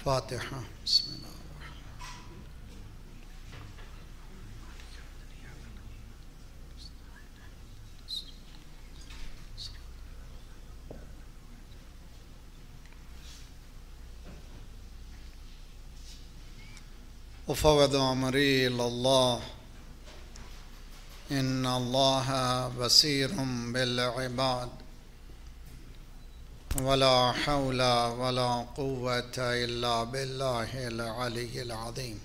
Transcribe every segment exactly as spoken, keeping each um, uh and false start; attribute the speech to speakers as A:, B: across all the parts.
A: فاتحہ بسم اللہ افوض امری الی اللہ ان اللہ بصیر بالعباد ولا حول ولا قوة الا باللہ العلی العظیم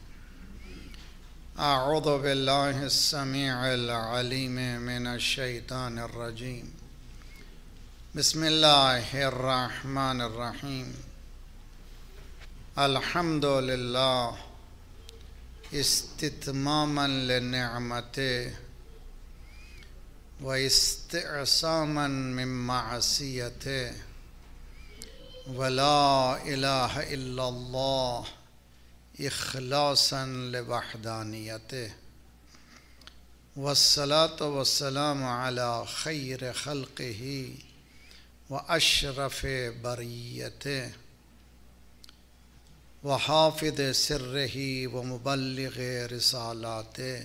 A: اعوذ باللہ السمیع العلیم من الشیطان الرجیم بسم اللہ الرحمن الرحیم الحمد للہ استتماما لنعمته واستعصاما من معصيته ولا إله إلا الله إخلاصا لوحدانيته والصلاة والسلام على خير خلقه وأشرف بريته وحافظ سره ومبلغ رسالاته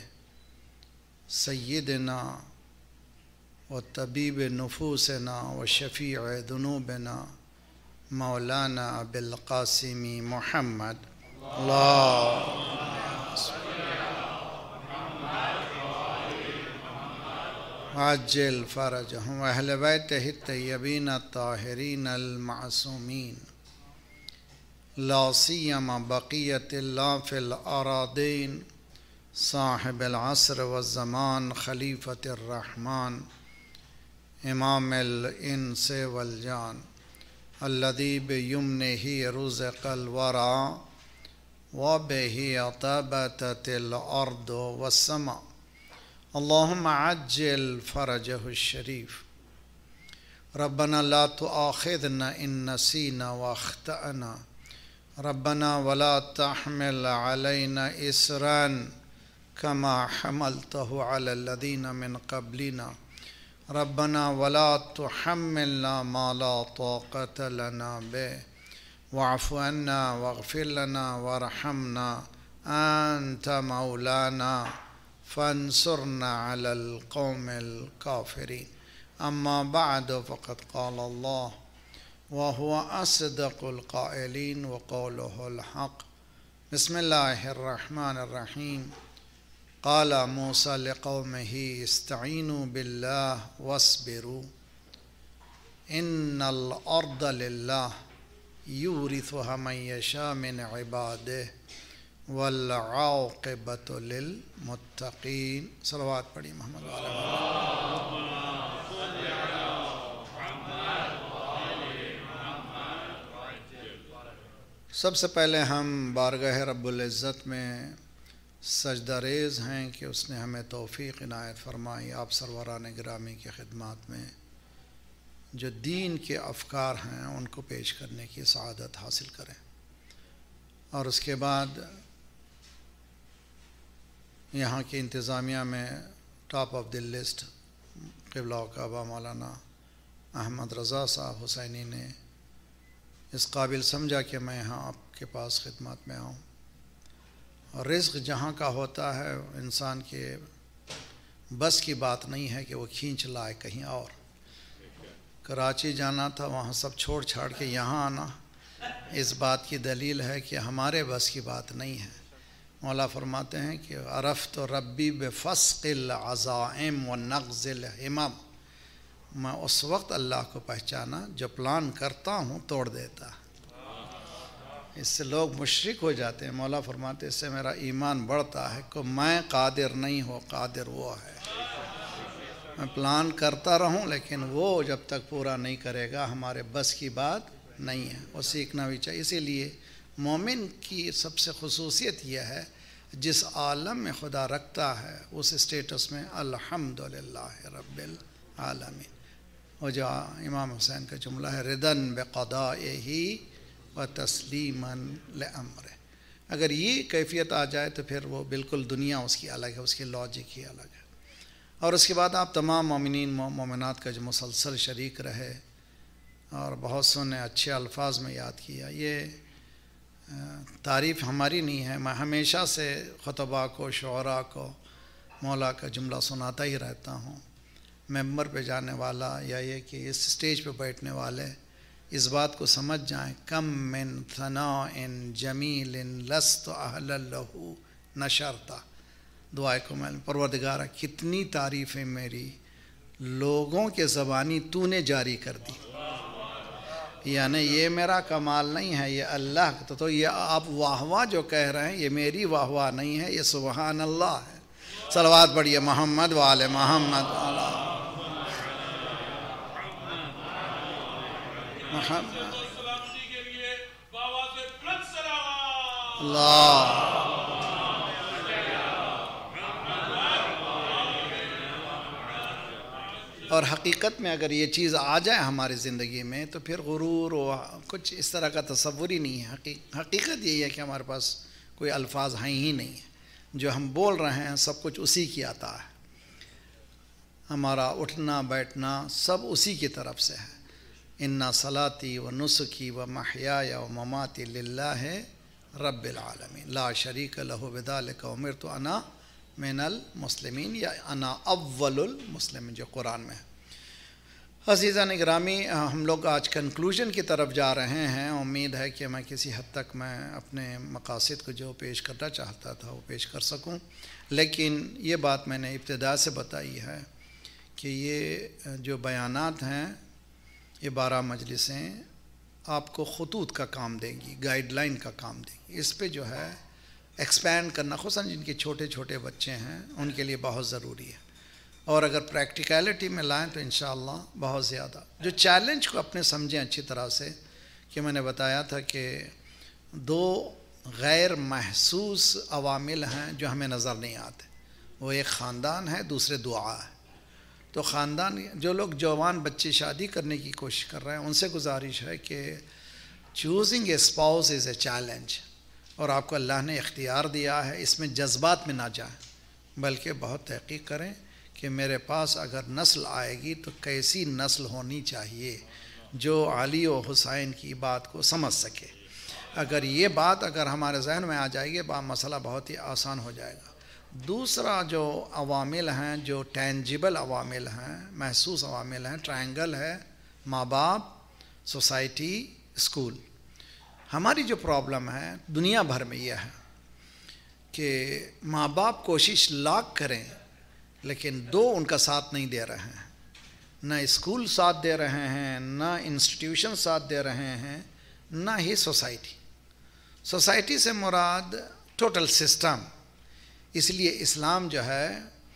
A: سيدنا وطبيب نفوسنا وشفيع ذنوبنا مولانا أبي القاسم محمد اللهم صل على محمد وعجل فرجهم وأهل بيته الطيبين الطاهرين المعصومين لا سيما بقية الله في الأراضين صاحب العصر والزمان خليفة الرحمن إمام الإنس والجان الذي بيمنه رزق الورى وبه طابت الأرض والسماء اللهم عجل فرجه الشريف ربنا لا تؤاخذنا إن نسينا وأخطأنا ربنا ولا تحمل علينا إسرا كما حملته على الذين من قبلنا ربنا ولا تحملنا ما لا طاقة لنا به واعف عنا واغفر لنا وارحمنا أنت مولانا فانصرنا على القوم الكافرين أما بعد فقد قال الله وهو أصدق القائلين وقوله الحق بسم الله الرحمن الرحيم قال موسى لقومه استعينوا بالله واصبروا إن الأرض لله يورثها من يشاء من عباده والعاقبة للمتقين صلوات پڑھی محمد وعلى محمد سب سے پہلے ہم بارگاہ رب العزت میں سجدہ ریز ہیں کہ اس نے ہمیں توفیق عنایت فرمائی آپ سروران گرامی کی خدمات میں جو دین کے افکار ہیں ان کو پیش کرنے کی سعادت حاصل کریں اور اس کے بعد یہاں کی انتظامیہ میں ٹاپ آف دی لسٹ قبلہ و کعبہ مولانا احمد رضا صاحب حسینی نے اس قابل سمجھا کہ میں یہاں آپ کے پاس خدمات میں آؤں اور رزق جہاں کا ہوتا ہے انسان کے بس کی بات نہیں ہے کہ وہ کھینچ لائے کہیں اور کراچی جانا تھا وہاں سب چھوڑ چھاڑ کے یہاں آنا اس بات کی دلیل ہے کہ ہمارے بس کی بات نہیں ہے مولا فرماتے ہیں کہ عرفت ربی بفسق العزائم ونغز الہمم میں اس وقت اللہ کو پہچانا جو پلان کرتا ہوں توڑ دیتا اس سے لوگ مشرک ہو جاتے ہیں مولا فرماتے اس سے میرا ایمان بڑھتا ہے کہ میں قادر نہیں ہوں قادر وہ ہے میں پلان کرتا رہوں لیکن وہ جب تک پورا نہیں کرے گا ہمارے بس کی بات نہیں ہے وہ سیکھنا بھی چاہیے اسی لیے مومن کی سب سے خصوصیت یہ ہے جس عالم میں خدا رکھتا ہے اس اسٹیٹس میں الحمدللہ رب العالمین وہ جو امام حسین کا جملہ ہے ردن بقضائہ و تسلیما لامرہ اگر یہ کیفیت آ جائے تو پھر وہ بالکل دنیا اس کی الگ ہے اس کی لاجک ہی الگ ہے اور اس کے بعد آپ تمام مومنین مومنات کا جو مسلسل شریک رہے اور بہت سو نے اچھے الفاظ میں یاد کیا یہ تعریف ہماری نہیں ہے، میں ہمیشہ سے خطباء کو، شعراء کو مولا کا جملہ سناتا ہی رہتا ہوں. ممبر پہ جانے والا یا یہ کہ اس سٹیج پہ بیٹھنے والے اس بات کو سمجھ جائیں، کم من ثناء جمیل لست اہلا لہ نشرتا. دعائے کو میں پروردگارہ کتنی تعریفیں میری لوگوں کے زبانی تو نے جاری کر دی. یعنی یہ میرا کمال نہیں ہے، یہ اللہ تو, تو یہ آپ واہ واہ جو کہہ رہے ہیں یہ میری واہ واہ نہیں ہے، یہ سبحان اللہ ہے. صلوات پڑھیے محمد وآل محمد وآلہ محمد. اللہ اور حقیقت میں اگر یہ چیز آ جائے ہماری زندگی میں تو پھر غرور و کچھ اس طرح کا تصور ہی نہیں ہے. حقیقت یہی ہے کہ ہمارے پاس کوئی الفاظ ہیں ہی نہیں ہیں، جو ہم بول رہے ہیں سب کچھ اسی کی عطا ہے. ہمارا اٹھنا بیٹھنا سب اسی کی طرف سے ہے. انا صلاتی و نسکی و محیای و مماتی للہ رب العالمین لا شریک لہ بذالک امرت انا من المسلمین یا انا اول المسلمین جو قرآن میں ہے. عزیزان گرامی، ہم لوگ آج کنکلوژن کی طرف جا رہے ہیں. امید ہے کہ میں کسی حد تک میں اپنے مقاصد کو جو پیش کرنا چاہتا تھا وہ پیش کر سکوں. لیکن یہ بات میں نے ابتدا سے بتائی ہے کہ یہ جو بیانات ہیں یہ بارہ مجلسیں آپ کو خطوط کا کام دیں گی، گائیڈ لائن کا کام دیں گی. اس پہ جو ہے ایکسپینڈ کرنا، خصوصاً جن کے چھوٹے چھوٹے بچے ہیں ان کے لیے بہت ضروری ہے. اور اگر پریکٹیکلٹی میں لائیں تو انشاءاللہ بہت زیادہ. جو چیلنج کو اپنے سمجھیں اچھی طرح سے کہ میں نے بتایا تھا کہ دو غیر محسوس عوامل ہیں جو ہمیں نظر نہیں آتے. وہ ایک خاندان ہے، دوسرے دعا ہے. تو خاندان جو لوگ جوان بچے شادی کرنے کی کوشش کر رہے ہیں ان سے گزارش ہے کہ choosing a spouse is a challenge. اور آپ کو اللہ نے اختیار دیا ہے، اس میں جذبات میں نہ جائیں بلکہ بہت تحقیق کریں کہ میرے پاس اگر نسل آئے گی تو کیسی نسل ہونی چاہیے جو علی و حسین کی بات کو سمجھ سکے. اگر یہ بات اگر ہمارے ذہن میں آ جائے گی مسئلہ بہت ہی آسان ہو جائے گا. دوسرا جو عوامل ہیں، جو ٹینجیبل عوامل ہیں، محسوس عوامل ہیں، ٹرائنگل ہے ماں باپ، سوسائٹی، اسکول. ہماری جو پرابلم ہے دنیا بھر میں یہ ہے کہ ماں باپ کوشش لاکھ کریں لیکن دو ان کا ساتھ نہیں دے رہے ہیں. نہ اسکول ساتھ دے رہے ہیں، نہ انسٹیٹیوشن ساتھ دے رہے ہیں، نہ ہی سوسائٹی. سوسائٹی سے مراد ٹوٹل سسٹم. اس لیے اسلام جو ہے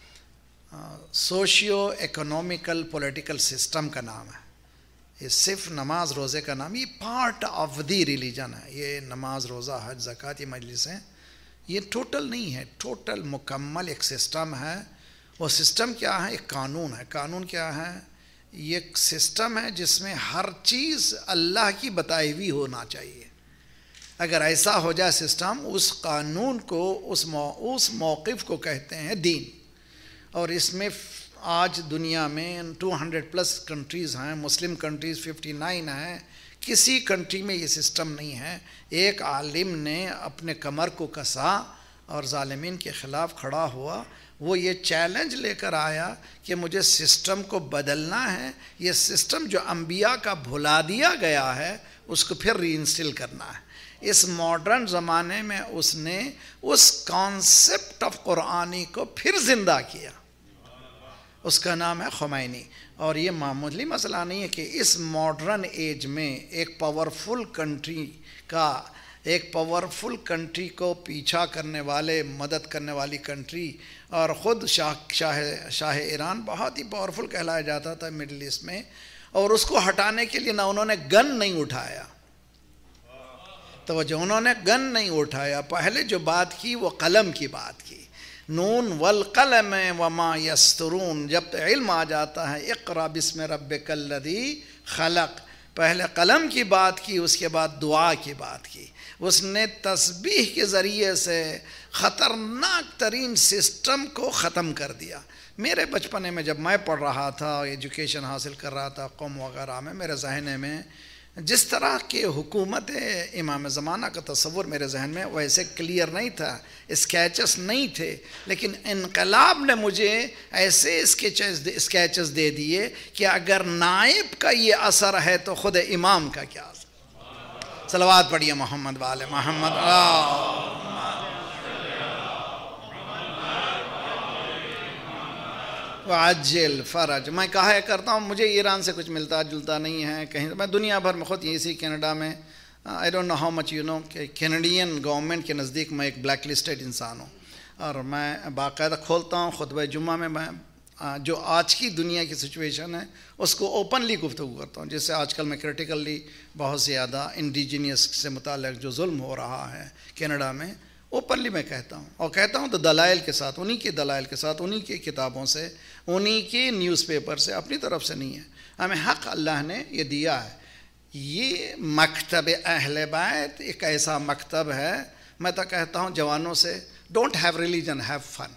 A: سوشیو ایکنومیکل پولیٹیکل سسٹم کا نام ہے. یہ صرف نماز روزے کا نام، یہ پارٹ آف دی ریلیجن ہے. یہ نماز روزہ حج زکوٰۃ یہ مجلسیں یہ ٹوٹل نہیں ہے، ٹوٹل مکمل ایک سسٹم ہے. وہ سسٹم کیا ہے؟ ایک قانون ہے. قانون کیا ہے؟ یہ ایک سسٹم ہے جس میں ہر چیز اللہ کی بتائی ہوئی ہونا چاہیے. اگر ایسا ہو جائے سسٹم، اس قانون کو، اس مو اس موقف کو کہتے ہیں دین. اور اس میں آج دنیا میں ٹو ہنڈریڈ پلس کنٹریز ہیں، مسلم کنٹریز ففٹی نائن ہیں. کسی کنٹری میں یہ سسٹم نہیں ہے. ایک عالم نے اپنے کمر کو کسا اور ظالمین کے خلاف کھڑا ہوا. وہ یہ چیلنج لے کر آیا کہ مجھے سسٹم کو بدلنا ہے. یہ سسٹم جو انبیاء کا بھلا دیا گیا ہے اس کو پھر ری انسٹل کرنا ہے. اس ماڈرن زمانے میں اس نے اس کانسیپٹ آف قرآنی کو پھر زندہ کیا. اس کا نام ہے خمینی. اور یہ معمولی مسئلہ نہیں ہے کہ اس ماڈرن ایج میں ایک پاورفل کنٹری کا ایک پاورفل کنٹری کو پیچھا کرنے والے، مدد کرنے والی کنٹری، اور خود شاہ شاہ شاہ ایران بہت ہی پاورفل کہلایا جاتا تھا مڈل ایسٹ میں، اور اس کو ہٹانے کے لیے نہ انہوں نے گن نہیں اٹھایا. توجہ، انہوں نے گن نہیں اٹھایا. پہلے جو بات کی وہ قلم کی بات کی. نون والقلم وما یسطرون. جب علم آ جاتا ہے اقرا بسم ربک الذی خلق، پہلے قلم کی بات کی، اس کے بعد دعا کی بات کی. اس نے تسبیح کے ذریعے سے خطرناک ترین سسٹم کو ختم کر دیا. میرے بچپنے میں جب میں پڑھ رہا تھا، ایجوکیشن حاصل کر رہا تھا قوم وغیرہ میں، میرے ذہن میں جس طرح کی حکومت امام زمانہ کا تصور میرے ذہن میں ویسے کلیئر نہیں تھا، اسکیچز نہیں تھے، لیکن انقلاب نے مجھے ایسے اسکیچز اسکیچز دے دیے کہ اگر نائب کا یہ اثر ہے تو خود امام کا کیا اثر۔ صلوات پڑھیے محمد والے محمد۔ وعجل فرج۔ میں کہا کرتا ہوں مجھے ایران سے کچھ ملتا جلتا نہیں ہے کہیں، میں دنیا بھر میں خود اسی کینیڈا میں I don't know how much you know کہ کینیڈین گورنمنٹ کے نزدیک میں ایک بلیک لسٹڈ انسان ہوں، اور میں باقاعدہ کھولتا ہوں خطبہ جمعہ میں میں جو آج کی دنیا کی سچویشن ہے اس کو اوپنلی گفتگو کرتا ہوں، جس سے آج کل میں کرٹیکلی بہت زیادہ انڈیجینیس سے متعلق جو ظلم ہو رہا ہے کینیڈا میں اوپنلی میں کہتا ہوں، اور کہتا ہوں تو دلائل کے ساتھ، انہی کے دلائل کے ساتھ، انہی کی کتابوں سے، انہی کی نیوز پیپر سے، اپنی طرف سے نہیں ہے۔ ہمیں حق اللہ نے یہ دیا ہے۔ یہ مکتب اہل بیت ایک ایسا مکتب ہے، میں تو کہتا ہوں جوانوں سے don't have religion, have fun.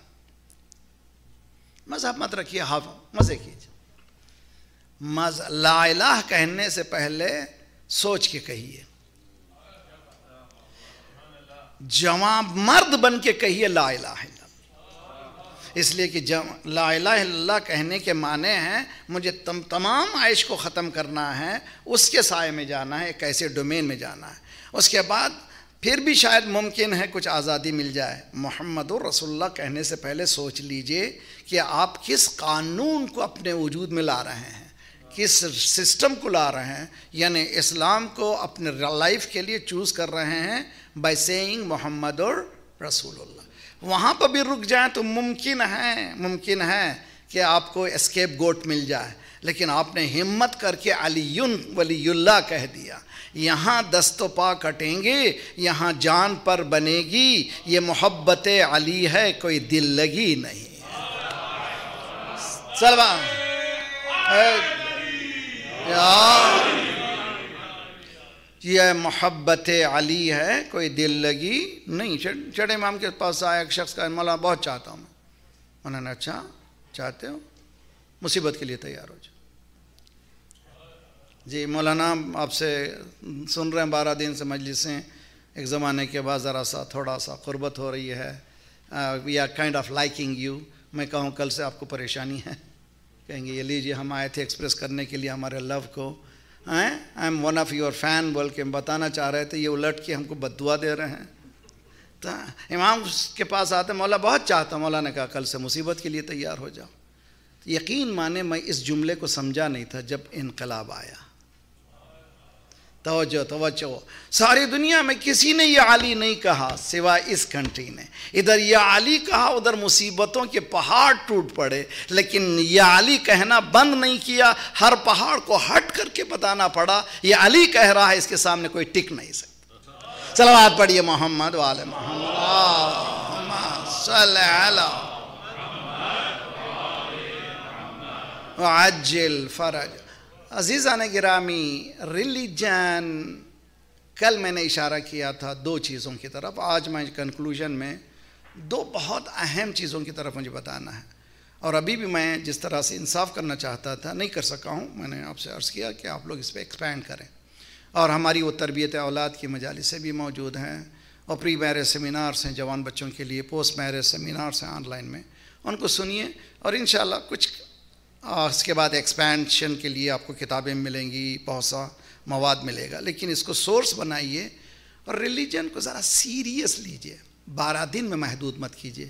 A: مذہب مت رکھیے، ہاف مزے کیجیے۔ مز لا الہ کہنے سے پہلے سوچ کے کہیے، جوان مرد بن کے کہیے لا الہ الا اللہ، اس لیے کہ لا الہ الا اللہ کہنے کے معنی ہیں مجھے تم تمام عیش کو ختم کرنا ہے، اس کے سائے میں جانا ہے، ایک ایسے ڈومین میں جانا ہے، اس کے بعد پھر بھی شاید ممکن ہے کچھ آزادی مل جائے۔ محمد رسول اللہ کہنے سے پہلے سوچ لیجئے کہ آپ کس قانون کو اپنے وجود میں لا رہے ہیں، کس سسٹم کو لا رہے ہیں، یعنی اسلام کو اپنے لائف کے لیے چوز کر رہے ہیں بائی سیئنگ محمد رسول اللہ۔ وہاں پر بھی رک جائیں تو ممکن ہے ممکن ہے کہ آپ کو اسکیپ گوٹ مل جائے، لیکن آپ نے ہمت کر کے علی ولی اللہ کہہ دیا۔ یہاں دست و پا کٹیں گے، یہاں جان پر بنے گی، یہ محبت علی ہے، کوئی دل لگی نہیں ہے۔ سلام یہ محبت علی ہے، کوئی دل لگی نہیں۔ چڑے امام کے پاس آیا ایک شخص کا، مولانا بہت چاہتا ہوں میں۔ انہوں نے اچھا چاہتے ہو، مصیبت کے لیے تیار ہو جاؤ۔ جی مولانا آپ سے سن رہے ہیں بارہ دن سے مجلسیں، ایک زمانے کے بعد ذرا سا تھوڑا سا قربت ہو رہی ہے، we are kind of liking you. میں کہوں کل سے آپ کو پریشانی ہے، کہیں گے یہ لیجیے ہم آئے تھے ایکسپریس کرنے کے لیے ہمارے لو کو، I am one of your fan بول کے ہم بتانا چاہ رہے تھے، یہ الٹ کے ہم کو بد دعا دے رہے ہیں۔ تو امام کے پاس آتے، مولا بہت چاہتا ہوں۔ مولا نے کہا کل سے مصیبت کے لیے تیار ہو جاؤ۔ یقین مانے میں اس جملے کو سمجھا نہیں تھا جب انقلاب آیا۔ توجہ توجہ، ساری دنیا میں کسی نے یہ علی نہیں کہا سوائے اس کنٹری نے۔ ادھر یہ علی کہا، ادھر مصیبتوں کے پہاڑ ٹوٹ پڑے، لیکن یہ علی کہنا بند نہیں کیا، ہر پہاڑ کو ہٹ کر کے بتانا پڑا یہ علی کہہ رہا ہے، اس کے سامنے کوئی ٹک نہیں سکتا۔ صلوات پڑھیے محمد وعلی محمد، اللہم صلی علی وعجل فرج۔ عزیزان گرامی، ریلیجن، کل میں نے اشارہ کیا تھا دو چیزوں کی طرف، آج میں کنکلوژن میں دو بہت اہم چیزوں کی طرف مجھے بتانا ہے، اور ابھی بھی میں جس طرح سے انصاف کرنا چاہتا تھا نہیں کر سکا ہوں۔ میں نے آپ سے عرض کیا کہ آپ لوگ اس پہ ایکسپینڈ کریں، اور ہماری وہ تربیت اولاد کی مجالس سے بھی موجود ہیں، اور پری میرج سیمینارس ہیں جوان بچوں کے لیے، پوسٹ میرج سیمینارس ہیں آن لائن میں، ان کو سنیے، اور انشاءاللہ کچھ اس کے بعد ایکسپینشن کے لیے آپ کو کتابیں ملیں گی، بہت سا مواد ملے گا، لیکن اس کو سورس بنائیے، اور ریلیجن کو ذرا سیریس لیجئے، بارہ دن میں محدود مت کیجئے،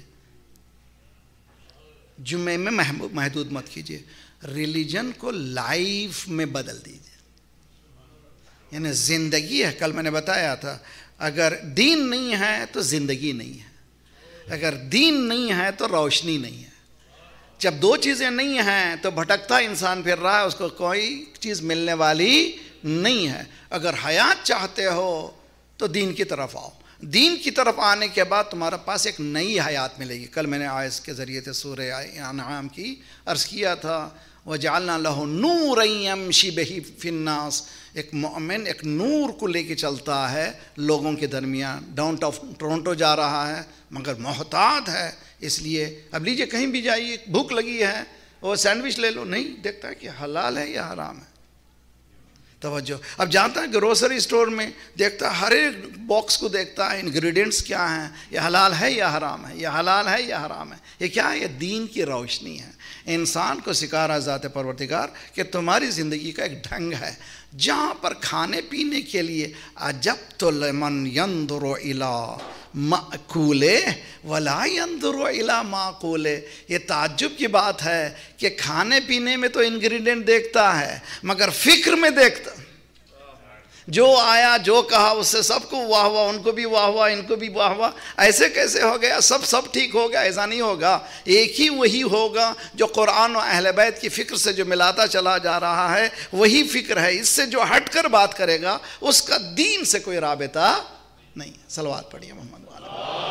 A: جمعے میں محدود مت کیجئے، ریلیجن کو لائف میں بدل دیجئے، یعنی زندگی ہے۔ کل میں نے بتایا تھا اگر دین نہیں ہے تو زندگی نہیں ہے، اگر دین نہیں ہے تو روشنی نہیں ہے۔ جب دو چیزیں نہیں ہیں تو بھٹکتا انسان پھر رہا ہے، اس کو کوئی چیز ملنے والی نہیں ہے۔ اگر حیات چاہتے ہو تو دین کی طرف آؤ، دین کی طرف آنے کے بعد تمہارے پاس ایک نئی حیات ملے گی۔ کل میں نے آیت کے ذریعے سے سورہ انعام کی عرض کیا تھا، وَجَعَلْنَا لَهُ نُورًا يَمْشِي بِهِ فِي النَّاسِ۔ ایک مومن ایک نور کو لے کے چلتا ہے لوگوں کے درمیان۔ ڈاؤن ٹاؤن ٹورنٹو جا رہا ہے مگر محتاط ہے، اس لیے اب لیجئے کہیں بھی جائیے، بھوک لگی ہے وہ سینڈوچ لے لو، نہیں دیکھتا کہ حلال ہے یا حرام ہے، توجہ. اب جاتا ہے گروسری اسٹور میں دیکھتا ہے ہر ایک باکس کو دیکھتا ہے انگریڈینٹس کیا ہیں, یہ حلال ہے یا حرام ہے, یہ حلال ہے یا حرام ہے. یہ کیا ہے؟ یہ دین کی روشنی ہے. انسان کو سکھا رہا ذات پروردگار کہ تمہاری زندگی کا ایک ڈھنگ ہے جہاں پر کھانے پینے کے لیے عجبت لمن ينظر الى مأکولے ولا ينظر الى معقولے. یہ تعجب کی بات ہے کہ کھانے پینے میں تو انگریڈینٹ دیکھتا ہے مگر فکر میں دیکھتا, جو آیا جو کہا اس سے سب کو واہ واہ, ان کو بھی واہ واہ, ان کو بھی واہ واہ. ایسے کیسے ہو گیا؟ سب سب ٹھیک ہو گیا؟ ایسا نہیں ہوگا. ایک ہی وہی ہوگا جو قرآن و اہل بیت کی فکر سے جو ملاتا چلا جا رہا ہے, وہی فکر ہے. اس سے جو ہٹ کر بات کرے گا اس کا دین سے کوئی رابطہ نہیں. صلوات پڑھیے محمد والا.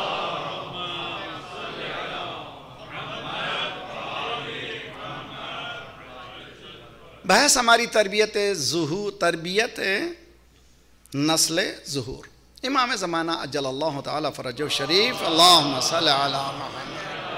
A: بحث ہماری تربیت ظہور, تربیت نسل ظہور. امام زمانہ اجل اللہ تعالی فرجہ شریف, اللہم صلی علی محمد.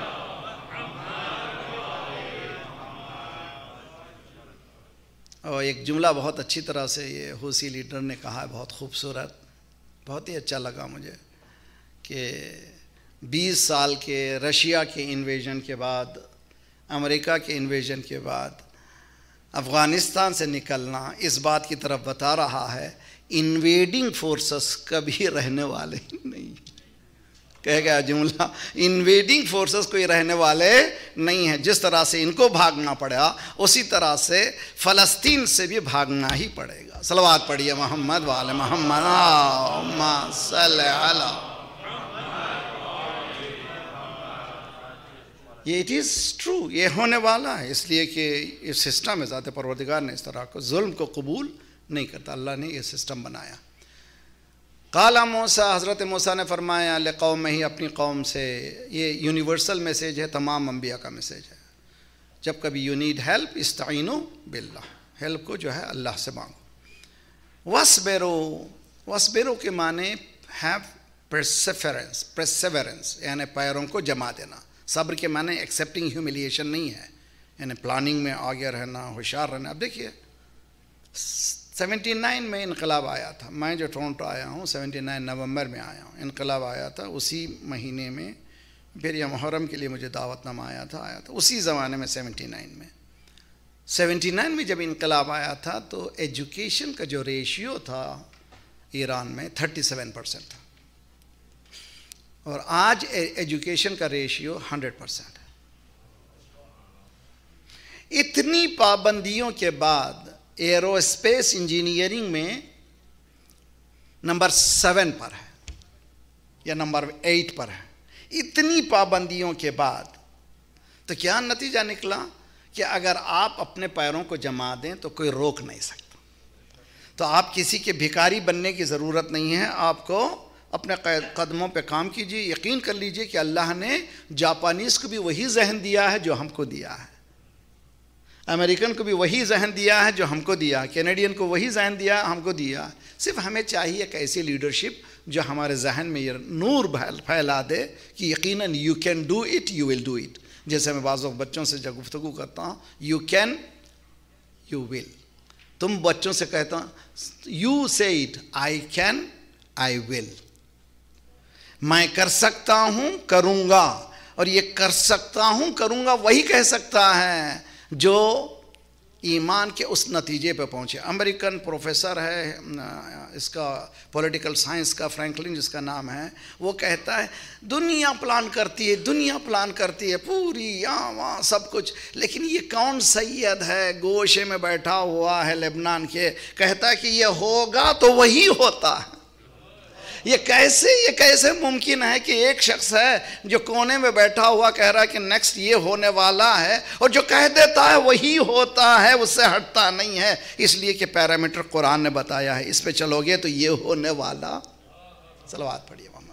A: اور ایک جملہ بہت اچھی طرح سے یہ حوثی لیڈر نے کہا ہے, بہت خوبصورت, بہت ہی اچھا لگا مجھے, کہ بیس سال کے رشیا کے انویژن کے بعد, امریکہ کے انویژن کے بعد افغانستان سے نکلنا اس بات کی طرف بتا رہا ہے انویڈنگ فورسز کبھی رہنے والے نہیں. کہہ گیا جملہ, انویڈنگ فورسز کوئی رہنے والے نہیں ہیں. جس طرح سے ان کو بھاگنا پڑا اسی طرح سے فلسطین سے بھی بھاگنا ہی پڑے گا. صلوات پڑھیے محمد وعلی محمد. اللہم صلی علی. یہ اٹ از ٹرو, یہ ہونے والا ہے, اس لیے کہ یہ سسٹم ہے. ذات پروردگار نے اس طرح کو ظلم کو قبول نہیں کرتا, اللہ نے یہ سسٹم بنایا. قال موسیٰ, حضرت موسیٰ نے فرمایا لقومہ, ہی اپنی قوم سے. یہ یونیورسل میسیج ہے, تمام انبیاء کا میسیج ہے. جب کبھی یو نیڈ ہیلپ استعینوا باللہ, ہیلپ کو جو ہے اللہ سے مانگو. وَاصْبِرُوا, وَاصْبِرُوا کے معنی ہیو پرسیورنس, پرسیورنس یعنی پیروں کو جما دینا. صبر کے معنی ایکسیپٹنگ ہیوملیشن نہیں ہے, یعنی پلاننگ میں آگے رہنا, ہوشیار رہنا. اب دیکھیے سیونٹی نائن میں انقلاب آیا تھا. میں جو ٹورنٹو آیا ہوں سیونٹی نائن نومبر میں آیا ہوں, انقلاب آیا تھا اسی مہینے میں. پھر یہ محرم کے لیے مجھے دعوت نامہ آیا تھا آیا تھا اسی زمانے میں سیونٹی نائن میں. سیونٹی نائن میں جب انقلاب آیا تھا تو ایجوکیشن کا جو ریشیو تھا ایران میں تھرٹی سیون پرسینٹ تھا, اور آج ایجوکیشن کا ریشیو ہنڈریڈ پرسینٹ ہے. اتنی پابندیوں کے بعد ایرو اسپیس انجینئرنگ میں نمبر سیون پر ہے یا نمبر ایٹ پر ہے. اتنی پابندیوں کے بعد تو کیا نتیجہ نکلا کہ اگر آپ اپنے پیروں کو جما دیں تو کوئی روک نہیں سکتا. تو آپ کسی کے بھکاری بننے کی ضرورت نہیں ہے, آپ کو اپنے قدموں پہ کام کیجیے. یقین کر لیجئے کہ اللہ نے جاپانیز کو بھی وہی ذہن دیا ہے جو ہم کو دیا ہے, امریکن کو بھی وہی ذہن دیا ہے جو ہم کو دیا, کینیڈین کو وہی ذہن دیا ہم کو دیا. صرف ہمیں چاہیے ایک ایسی لیڈرشپ جو ہمارے ذہن میں یہ نور پھیلا دے کہ یقیناً you can do it, you will do it. جیسے میں بعض وقت بچوں سے جب گفتگو کرتا ہوں, یو کین یو ول. تم بچوں سے کہتا ہوں یو سے اٹ, آئی کین آئی ول. میں کر سکتا ہوں کروں گا, اور یہ کر سکتا ہوں کروں گا وہی کہہ سکتا ہے جو ایمان کے اس نتیجے پہ پہنچے. امریکن پروفیسر ہے اس کا پولیٹیکل سائنس کا, فرینکلن جس کا نام ہے, وہ کہتا ہے دنیا پلان کرتی ہے, دنیا پلان کرتی ہے پوری یہاں وہاں سب کچھ, لیکن یہ کون سید ہے گوشے میں بیٹھا ہوا ہے لبنان کے, کہتا ہے کہ یہ ہوگا تو وہی ہوتا ہے. یہ کیسے یہ کیسے ممکن ہے کہ ایک شخص ہے جو کونے میں بیٹھا ہوا کہہ رہا ہے کہ نیکسٹ یہ ہونے والا ہے, اور جو کہہ دیتا ہے وہی ہوتا ہے, اس سے ہٹتا نہیں ہے. اس لیے کہ پیرامیٹر قرآن نے بتایا ہے, اس پہ چلو گے تو یہ ہونے والا. صلوات پڑھیے محمد.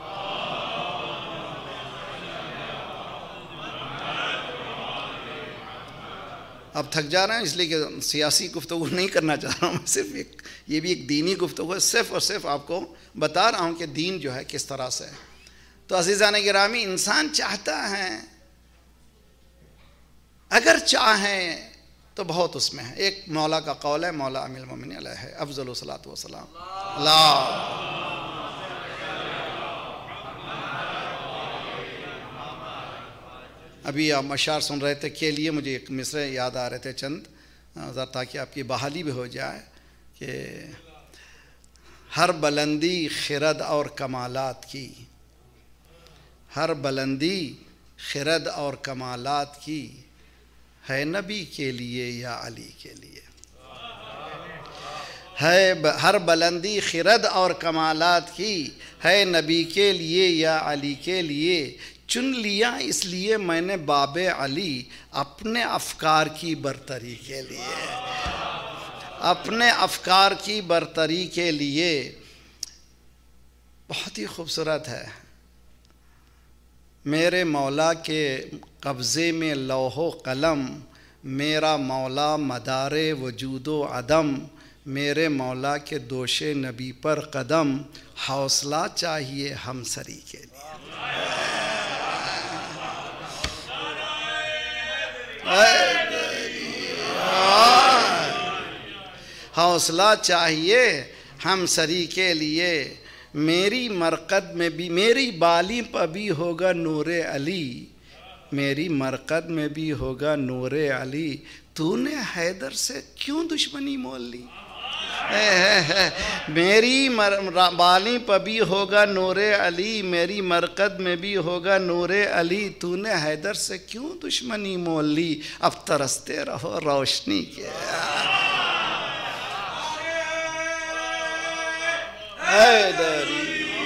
A: اب تھک جا رہے ہیں اس لیے کہ سیاسی گفتگو نہیں کرنا چاہ رہا ہوں میں, صرف ایک یہ بھی ایک دینی گفتگو ہے. صرف اور صرف آپ کو بتا رہا ہوں کہ دین جو ہے کس طرح سے ہے. تو عزیزان گرامی, انسان چاہتا ہے, اگر چاہیں تو بہت اس میں ہے. ایک مولا کا قول ہے, مولا امیر المومنین علیہ افضل الصلاۃ والسلام, اللہ ابھی آپ مشعر سن رہے تھے کے لیے مجھے ایک مصرع یاد آ رہے تھے چند, تاکہ آپ کی بحالی بھی ہو جائے کہ ہر بلندی خرد اور کمالات کی, ہر بلندی خرد اور کمالات کی ہے نبی کے لیے یا علی کے لیے. ہے ہر بلندی خرد اور کمالات کی ہے نبی کے لیے یا علی کے لیے. چن لیا اس لیے میں نے باب علی اپنے افکار کی برتری کے لیے, اپنے افکار کی برتری کے لیے. بہت ہی خوبصورت ہے. میرے مولا کے قبضے میں لوح و قلم, میرا مولا مدار وجود و عدم, میرے مولا کے دوش نبی پر قدم, حوصلہ چاہیے ہم سری کے لیے. حوصلہ چاہیے ہم سری کے لیے. میری مرقد میں بھی, میری بالی پر بھی ہوگا نور علی, میری مرقد میں بھی ہوگا نور علی. تو نے حیدر سے کیوں دشمنی مول لی؟ میری بالی پر بھی ہوگا نور علی, میری مرقد میں بھی ہوگا نور علی. تو نے حیدر سے کیوں دشمنی مول لی؟ اب ترستے رہو روشنی کے. حیدری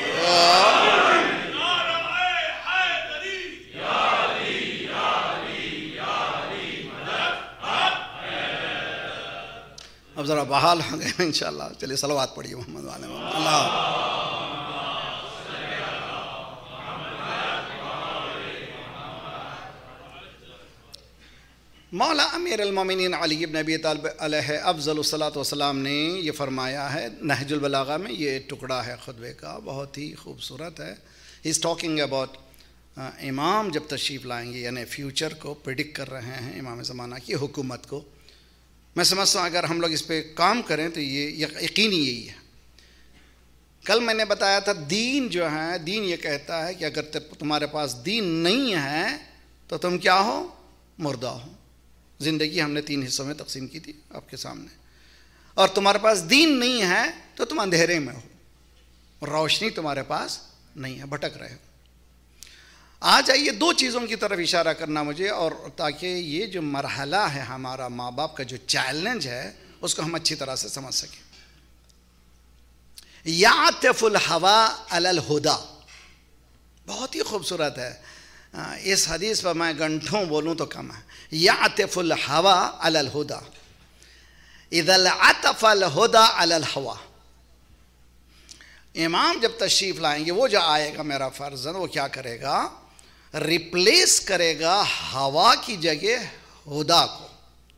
A: اب ذرا بحال ہو گئے انشاءاللہ. چلیے صلوات پڑھیے محمد والے محمد. اللہ مولا امیر المومنین علی بن ابی طالب علیہ افضل الصلاۃ والسلام نے یہ فرمایا ہے نہج البلاغہ میں. یہ ٹکڑا ہے خطبے کا, بہت ہی خوبصورت ہے. ہی از ٹاکنگ اباؤٹ امام جب تشریف لائیں گے, یعنی فیوچر کو پریڈکٹ کر رہے ہیں, امام زمانہ کی حکومت کو. میں سمجھتا ہوں اگر ہم لوگ اس پہ کام کریں تو یہ یقینی یہی ہے. کل میں نے بتایا تھا دین جو ہے, دین یہ کہتا ہے کہ اگر تمہارے پاس دین نہیں ہے تو تم کیا ہو؟ مردہ ہو. زندگی ہم نے تین حصوں میں تقسیم کی تھی آپ کے سامنے. اور تمہارے پاس دین نہیں ہے تو تم اندھیرے میں ہو, روشنی تمہارے پاس نہیں ہے, بھٹک رہے ہو. آج آئیے دو چیزوں کی طرف اشارہ کرنا مجھے, اور تاکہ یہ جو مرحلہ ہے ہمارا ماں باپ کا جو چیلنج ہے اس کو ہم اچھی طرح سے سمجھ سکیں. یعطف الہوا علی الہدی, بہت ہی خوبصورت ہے. اس حدیث پر میں گھنٹوں بولوں تو کم ہے. یعطف الہوا علی الہدی اذا العطف الہدی علی الہوا. امام جب تشریف لائیں گے, وہ جو آئے گا میرا فرزند, وہ کیا کرے گا؟ ریپلیس کرے گا ہوا کی جگہ ہدا کو.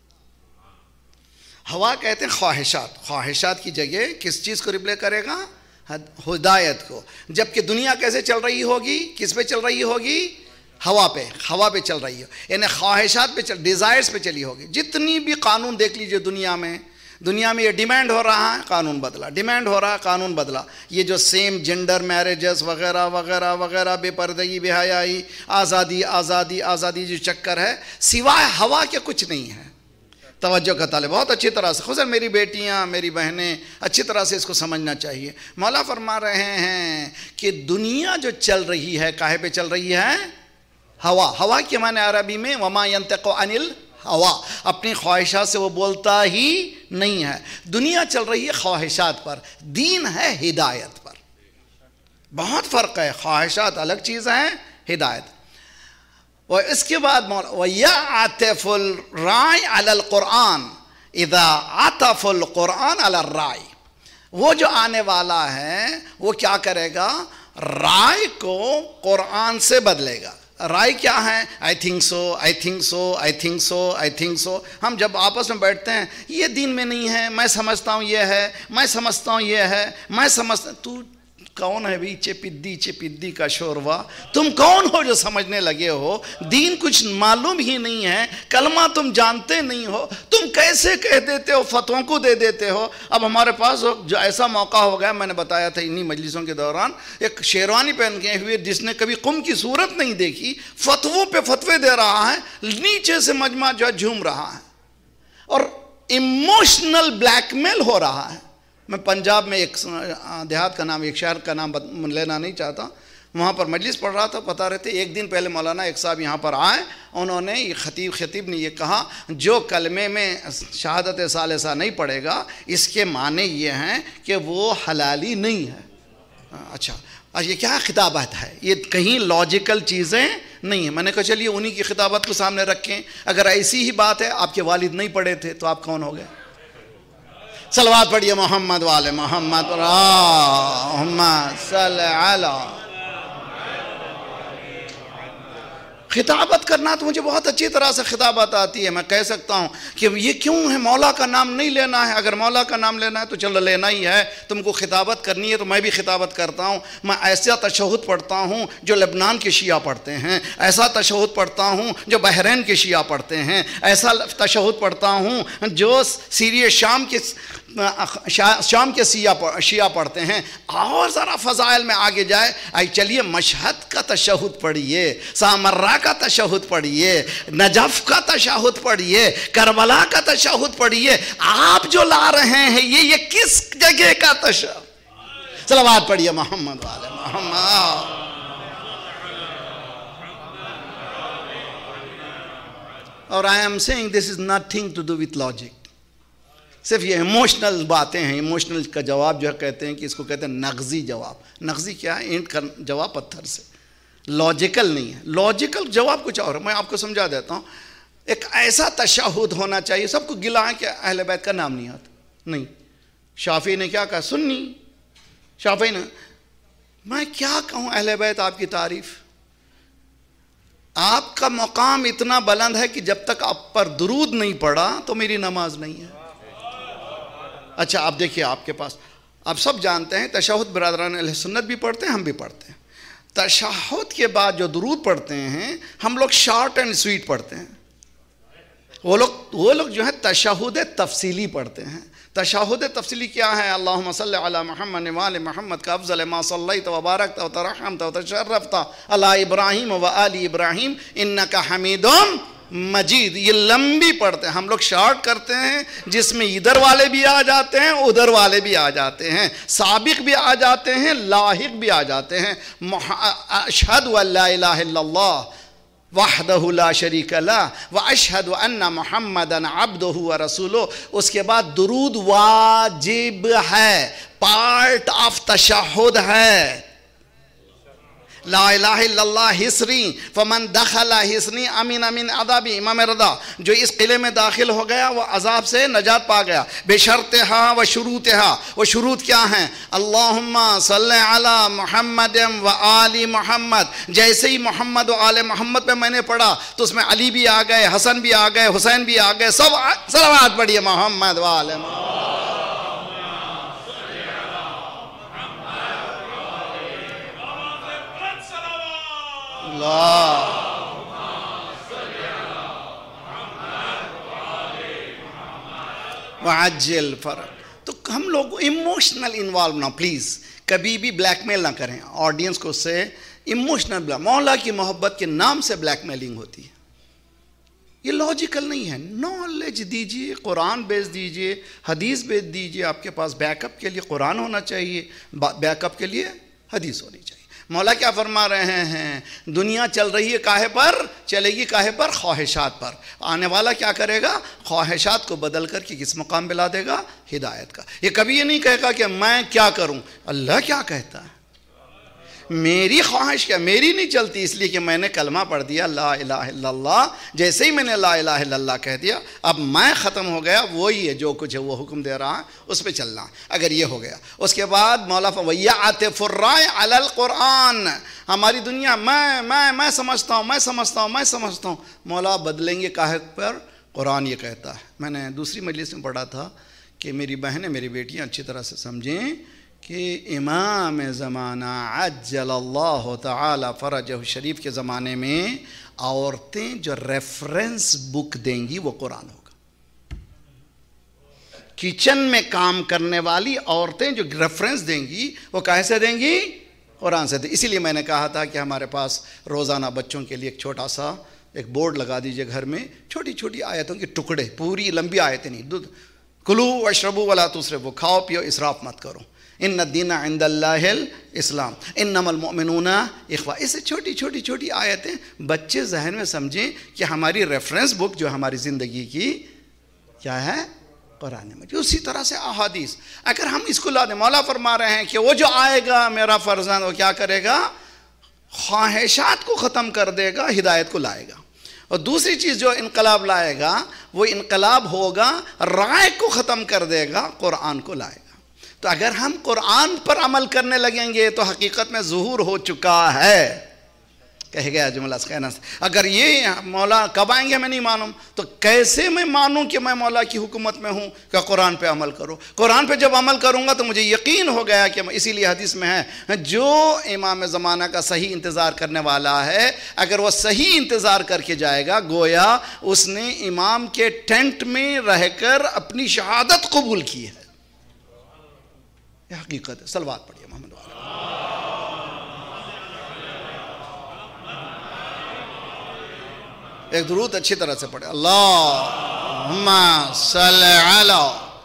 A: ہوا کہتے ہیں خواہشات, خواہشات کی جگہ کس چیز کو ریپلیس کرے گا؟ ہدایت کو. جبکہ دنیا کیسے چل رہی ہوگی؟ کس پہ چل رہی ہوگی؟ ہوا پہ, ہوا پہ چل رہی ہو, یعنی خواہشات پہ چل, ڈیزائرز پہ چلی ہوگی. جتنی بھی قانون دیکھ لیجئے دنیا میں, دنیا میں یہ ڈیمانڈ ہو رہا ہے, قانون بدلا, ڈیمانڈ ہو رہا ہے, قانون بدلا. یہ جو سیم جنڈر میرجز وغیرہ وغیرہ وغیرہ, بے پردگی, بے حیائی, آزادی آزادی آزادی جو چکر ہے, سوائے ہوا کے کچھ نہیں ہے. توجہ کا طالب بہت اچھی طرح سے, خصوصاً میری بیٹیاں, میری بہنیں اچھی طرح سے اس کو سمجھنا چاہیے. مولا فرما رہے ہیں کہ دنیا جو چل رہی ہے کاہے پہ چل رہی ہے؟ ہوا. ہوا کے معنی عربی میں وما ينطق عن الہوا, اپنی خواہشات سے وہ بولتا ہی نہیں ہے. دنیا چل رہی ہے خواہشات پر, دین ہے ہدایت پر. بہت فرق ہے, خواہشات الگ چیز ہیں, ہدایت. اور اس کے بعد وَيَعْتَفُ الرَّاعِ عَلَى الْقُرْآنِ اِذَا عَطَفُ الْقُرْآنَ عَلَى الرَّاعِ. وہ جو آنے والا ہے وہ کیا کرے گا؟ رائے کو قرآن سے بدلے گا. رائے کیا ہے؟ I think so, I think so, I think so, I think so. ہم جب آپس میں بیٹھتے ہیں, یہ دین میں نہیں ہے, میں سمجھتا ہوں یہ ہے, میں سمجھتا ہوں یہ ہے, میں سمجھتا. تو
B: کون ہے بھی چپدی چپدی کا شوروا؟ تم کون ہو جو سمجھنے لگے ہو؟ دین کچھ معلوم ہی نہیں ہے، کلمہ تم جانتے نہیں ہو، تم کیسے کہہ دیتے ہو، فتووں کو دے دیتے ہو؟ اب ہمارے پاس جو ایسا موقع ہو گیا، میں نے بتایا تھا انہی مجلسوں کے دوران، ایک شیروانی پہن کے ہوئے جس نے کبھی قم کی صورت نہیں دیکھی، فتووں پہ فتوے دے رہا ہے، نیچے سے مجمع جو ہے جھوم رہا ہے اور ایموشنل بلیک میل ہو رہا ہے۔ میں پنجاب میں ایک دیہات کا نام، ایک شہر کا نام لینا نہیں چاہتا، وہاں پر مجلس پڑھ رہا تھا، بتا رہے تھے ایک دن پہلے مولانا ایک صاحب یہاں پر آئے، انہوں نے یہ خطیب خطیب نے یہ کہا جو کلمے میں شہادت ثالثہ نہیں پڑھے گا اس کے معنی یہ ہیں کہ وہ حلالی نہیں ہے۔ اچھا یہ کیا خطابت ہے؟ یہ کہیں لاجیکل چیزیں نہیں ہیں۔ میں نے کہا چلیے انہی کی خطابت کو سامنے رکھیں، اگر ایسی ہی بات ہے آپ کے والد نہیں پڑھے تھے تو آپ کون ہو گئے؟ صلوات پڑھیے محمد والے محمد، اللہم صل علی۔ خطابت کرنا تو مجھے بہت اچھی طرح سے خطابت آتی ہے، میں کہہ سکتا ہوں کہ یہ کیوں ہے مولا کا نام نہیں لینا ہے؟ اگر مولا کا نام لینا ہے تو چلو لینا ہی ہے، تم کو خطابت کرنی ہے تو میں بھی خطابت کرتا ہوں۔ میں ایسا تشہد پڑھتا ہوں جو لبنان کے شیعہ پڑھتے ہیں، ایسا تشہد پڑھتا ہوں جو بحرین کے شیعہ پڑھتے ہیں، ایسا تشہد پڑھتا ہوں جو سیریہ شام کے شام کے شیعہ پڑھتے ہیں۔ اور ذرا فضائل میں آگے جائے، آئی چلیے مشہد کا تشہد پڑھیے، سامرہ کا تشہد پڑھیے، نجف کا تشہد پڑھیے، کربلا کا تشہد پڑھیے۔ آپ جو لا رہے ہیں یہ یہ کس جگہ کا تشہد؟ صلوات پڑھیے محمد والے محمد۔ اور I am saying this is nothing to do with logic. صرف یہ ایموشنل باتیں ہیں، ایموشنل کا جواب جو ہے کہتے ہیں کہ اس کو کہتے ہیں نغزی جواب۔ نغزی کیا ہے؟ اینٹ کا جواب پتھر سے، لاجیکل نہیں ہے۔ لاجیکل جواب کچھ اور ہے، میں آپ کو سمجھا دیتا ہوں۔ ایک ایسا تشہد ہونا چاہیے، سب کو گلا ہے کہ اہل بیت کا نام نہیں آتا، نہیں۔ شافعی نے کیا کہا؟ سنی شافعی نے، میں کیا کہوں اہل بیت آپ کی تعریف؟ آپ کا مقام اتنا بلند ہے کہ جب تک آپ پر درود نہیں پڑا تو میری نماز نہیں ہے۔ اچھا آپ دیکھیے آپ کے پاس، آپ سب جانتے ہیں تشہد برادران اہل سنت بھی پڑھتے ہیں، ہم بھی پڑھتے ہیں۔ تشہد کے بعد جو درود پڑھتے ہیں ہم لوگ شارٹ اینڈ سویٹ پڑھتے ہیں، وہ لوگ وہ لوگ جو ہے تشہد تفصیلی پڑھتے ہیں۔ تشہد تفصیلی کیا ہے؟ اللہم صلی علی محمد وآل محمد کا افضل ما صلیت و بارکت و ترحمت و تشرفت علی ابراہیم و آل ابراہیم انکا حمید مجید۔ یہ لمبی پڑھتے ہیں، ہم لوگ شارٹ کرتے ہیں جس میں ادھر والے بھی آ جاتے ہیں ادھر والے بھی آ جاتے ہیں، سابق بھی آ جاتے ہیں لاحق بھی آ جاتے ہیں۔ اشہد ان لا الہ الا اللہ وحدہ لا شریک لہ واشہد ان محمدً عبدہ ورسولہ۔ اس کے بعد درود واجب ہے، پارٹ آف تشہد ہے۔ لا الہ الا اللہ حسنی فمن دخل حسنی امین امین عذاب۔ امام رضا جو اس قلعے میں داخل ہو گیا وہ عذاب سے نجات پا گیا، بشرطہا و شروطہا۔ وہ شروط کیا ہیں؟ اللہم صلی علی محمد و آل محمد۔ جیسے ہی محمد و آل محمد پہ میں نے پڑھا تو اس میں علی بھی آ گئے، حسن بھی آ گئے، حسین بھی آ گئے، سب صلوات پڑھیے محمد و آل محمد۔ وعجل فرق۔ تو ہم لوگ ایموشنل انوالو نہ، پلیز کبھی بھی بلیک میل نہ کریں آڈینس کو، سے ایموشنل بلیک، مولا کی محبت کے نام سے بلیک میلنگ ہوتی ہے، یہ لاجیکل نہیں ہے۔ نالج دیجئے، قرآن بیچ دیجئے، حدیث بیچ دیجئے۔ آپ کے پاس بیک اپ کے لیے قرآن ہونا چاہیے، بیک اپ کے لیے حدیث ہونی چاہیے۔ مولا کیا فرما رہے ہیں؟ دنیا چل رہی ہے کاہے پر؟ چلے گی کاہے پر؟ خواہشات پر۔ آنے والا کیا کرے گا؟ خواہشات کو بدل کر کے کس مقام پہ لا دے گا؟ ہدایت کا۔ یہ کبھی یہ نہیں کہے گا کہ میں کیا کروں، اللہ کیا کہتا ہے، میری خواہش کیا، میری نہیں چلتی اس لیے کہ میں نے کلمہ پڑھ دیا لا الہ الا اللہ۔ جیسے ہی میں نے لا الہ الا اللہ کہہ دیا اب میں ختم ہو گیا، وہی ہے جو کچھ ہے وہ حکم دے رہا ہے اس پہ چلنا۔ اگر یہ ہو گیا اس کے بعد مولا وَيَعْتِفُ الرَّائِ عَلَى الْقُرْآنِ۔ ہماری دنیا میں میں میں سمجھتا ہوں میں سمجھتا ہوں میں سمجھتا ہوں، مولا بدلیں گے کاہے پر؟ قرآن یہ کہتا ہے۔ میں نے دوسری مجلس میں پڑھا تھا کہ میری بہنیں میری بیٹیاں اچھی طرح سے سمجھیں کہ امام زمانہ عجل اللہ تعالی فرجہ شریف کے زمانے میں عورتیں جو ریفرنس بک دیں گی وہ قرآن ہوگا. کچن میں کام کرنے والی عورتیں جو ریفرنس دیں گی وہ کیسے دیں گی؟ قرآن سے دیں. اسی لیے میں نے کہا تھا کہ ہمارے پاس روزانہ بچوں کے لیے ایک چھوٹا سا ایک بورڈ لگا دیجئے گھر میں، چھوٹی چھوٹی آیتوں کے ٹکڑے، پوری لمبی آیتیں نہیں. دودھ کلو واشربو ولا تسرفوا، کھاؤ پیو اسراف مت کرو. ان الدین عند اللہ الاسلام انما المؤمنون اخوہ. اسے چھوٹی چھوٹی چھوٹی آیتیں بچے ذہن میں سمجھیں کہ ہماری ریفرنس بک جو ہماری زندگی کی کیا ہے؟ قرآن مجید. اسی طرح سے احادیث اگر ہم اس کو لا دیں، مولا فرما رہے ہیں کہ وہ جو آئے گا میرا فرزند وہ کیا کرے گا؟ خواہشات کو ختم کر دے گا، ہدایت کو لائے گا. اور دوسری چیز جو انقلاب لائے گا وہ انقلاب ہوگا رائے کو ختم کر دے گا، قرآن کو لائے گا. تو اگر ہم قرآن پر عمل کرنے لگیں گے تو حقیقت میں ظہور ہو چکا ہے. کہہ گیا جملہ کہنا سے اگر یہ مولا کب آئیں گے میں نہیں مانوں، تو کیسے میں مانوں کہ میں مولا کی حکومت میں ہوں کہ قرآن پہ عمل کرو؟ قرآن پہ جب عمل کروں گا تو مجھے یقین ہو گیا کہ اسی لیے حدیث میں ہے جو امام زمانہ کا صحیح انتظار کرنے والا ہے اگر وہ صحیح انتظار کر کے جائے گا گویا اس نے امام کے ٹینٹ میں رہ کر اپنی شہادت قبول کی ہے. یہ حقیقت ہے. صلوات پڑھیے محمد والا. ایک درود اچھی طرح سے پڑھے. اللہم صلی علی.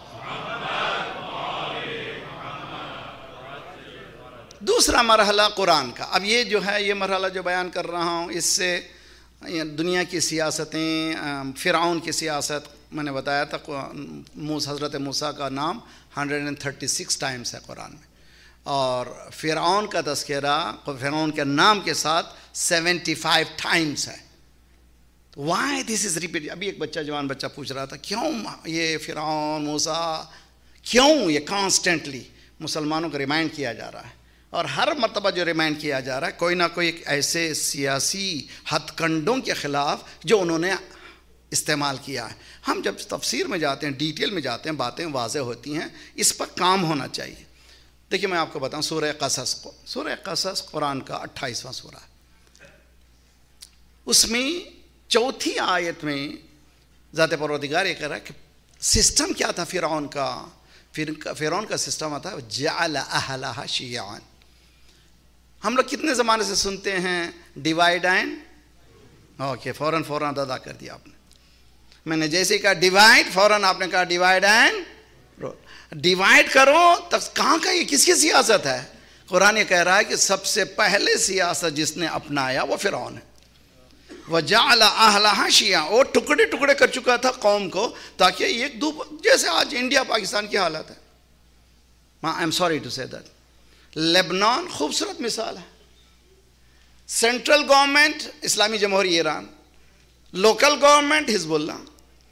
B: دوسرا مرحلہ قرآن کا. اب یہ جو ہے یہ مرحلہ جو بیان کر رہا ہوں اس سے دنیا کی سیاستیں، فرعون کی سیاست میں نے بتایا تھا حضرت موسیٰ کا نام ایک سو چھتیس ٹائمز ہے قرآن میں، اور فرعون کا تذکرہ فرعون کے نام کے ساتھ پچہتر ٹائمز ہے. Why this is repeat. ابھی ایک بچہ جوان بچہ پوچھ رہا تھا کیوں یہ فرعون موسیٰ کیوں یہ کانسٹنٹلی مسلمانوں کو ریمائنڈ کیا جا رہا ہے، اور ہر مرتبہ جو ریمائنڈ کیا جا رہا ہے کوئی نہ کوئی ایک ایسے سیاسی ہتھ کنڈوں کے خلاف جو انہوں نے استعمال کیا ہے. ہم جب تفسیر میں جاتے ہیں ڈیٹیل میں جاتے ہیں باتیں واضح ہوتی ہیں، اس پر کام ہونا چاہیے. دیکھیے میں آپ کو بتاؤں سورہ قصص کو. سورہ قصص قرآن کا اٹھائیسواں سورہ ہے. اس میں چوتھی آیت میں ذات پروردگار یہ کہہ رہا ہے کہ سسٹم کیا تھا فرعون کا. فرعون کا سسٹم تھا جعل اہلہا شیعان. ہم لوگ کتنے زمانے سے سنتے ہیں ڈیوائیڈ اینڈ اوکے، فوراً فوراً ادا کر دیا آپ نے. میں نے جیسے کہا ڈیوائیڈ فوراً آپ نے کہا ڈیوائیڈ اینڈ ڈیوائیڈ کرو. تک کہاں کا یہ کس کی سیاست ہے؟ قرآن یہ کہہ رہا ہے کہ سب سے پہلے سیاست جس نے اپنایا وہ فرعون ہے. وَجَعَلَ أَهْلَهَا شِيَعًا. وہ ٹکڑے ٹکڑے کر چکا تھا قوم کو تاکہ ایک دو جیسے آج انڈیا پاکستان کی حالت ہے. I am sorry to say that. لبنان خوبصورت مثال ہے. سینٹرل گورنمنٹ اسلامی جمہوری ایران، لوکل گورنمنٹ حزب اللہ.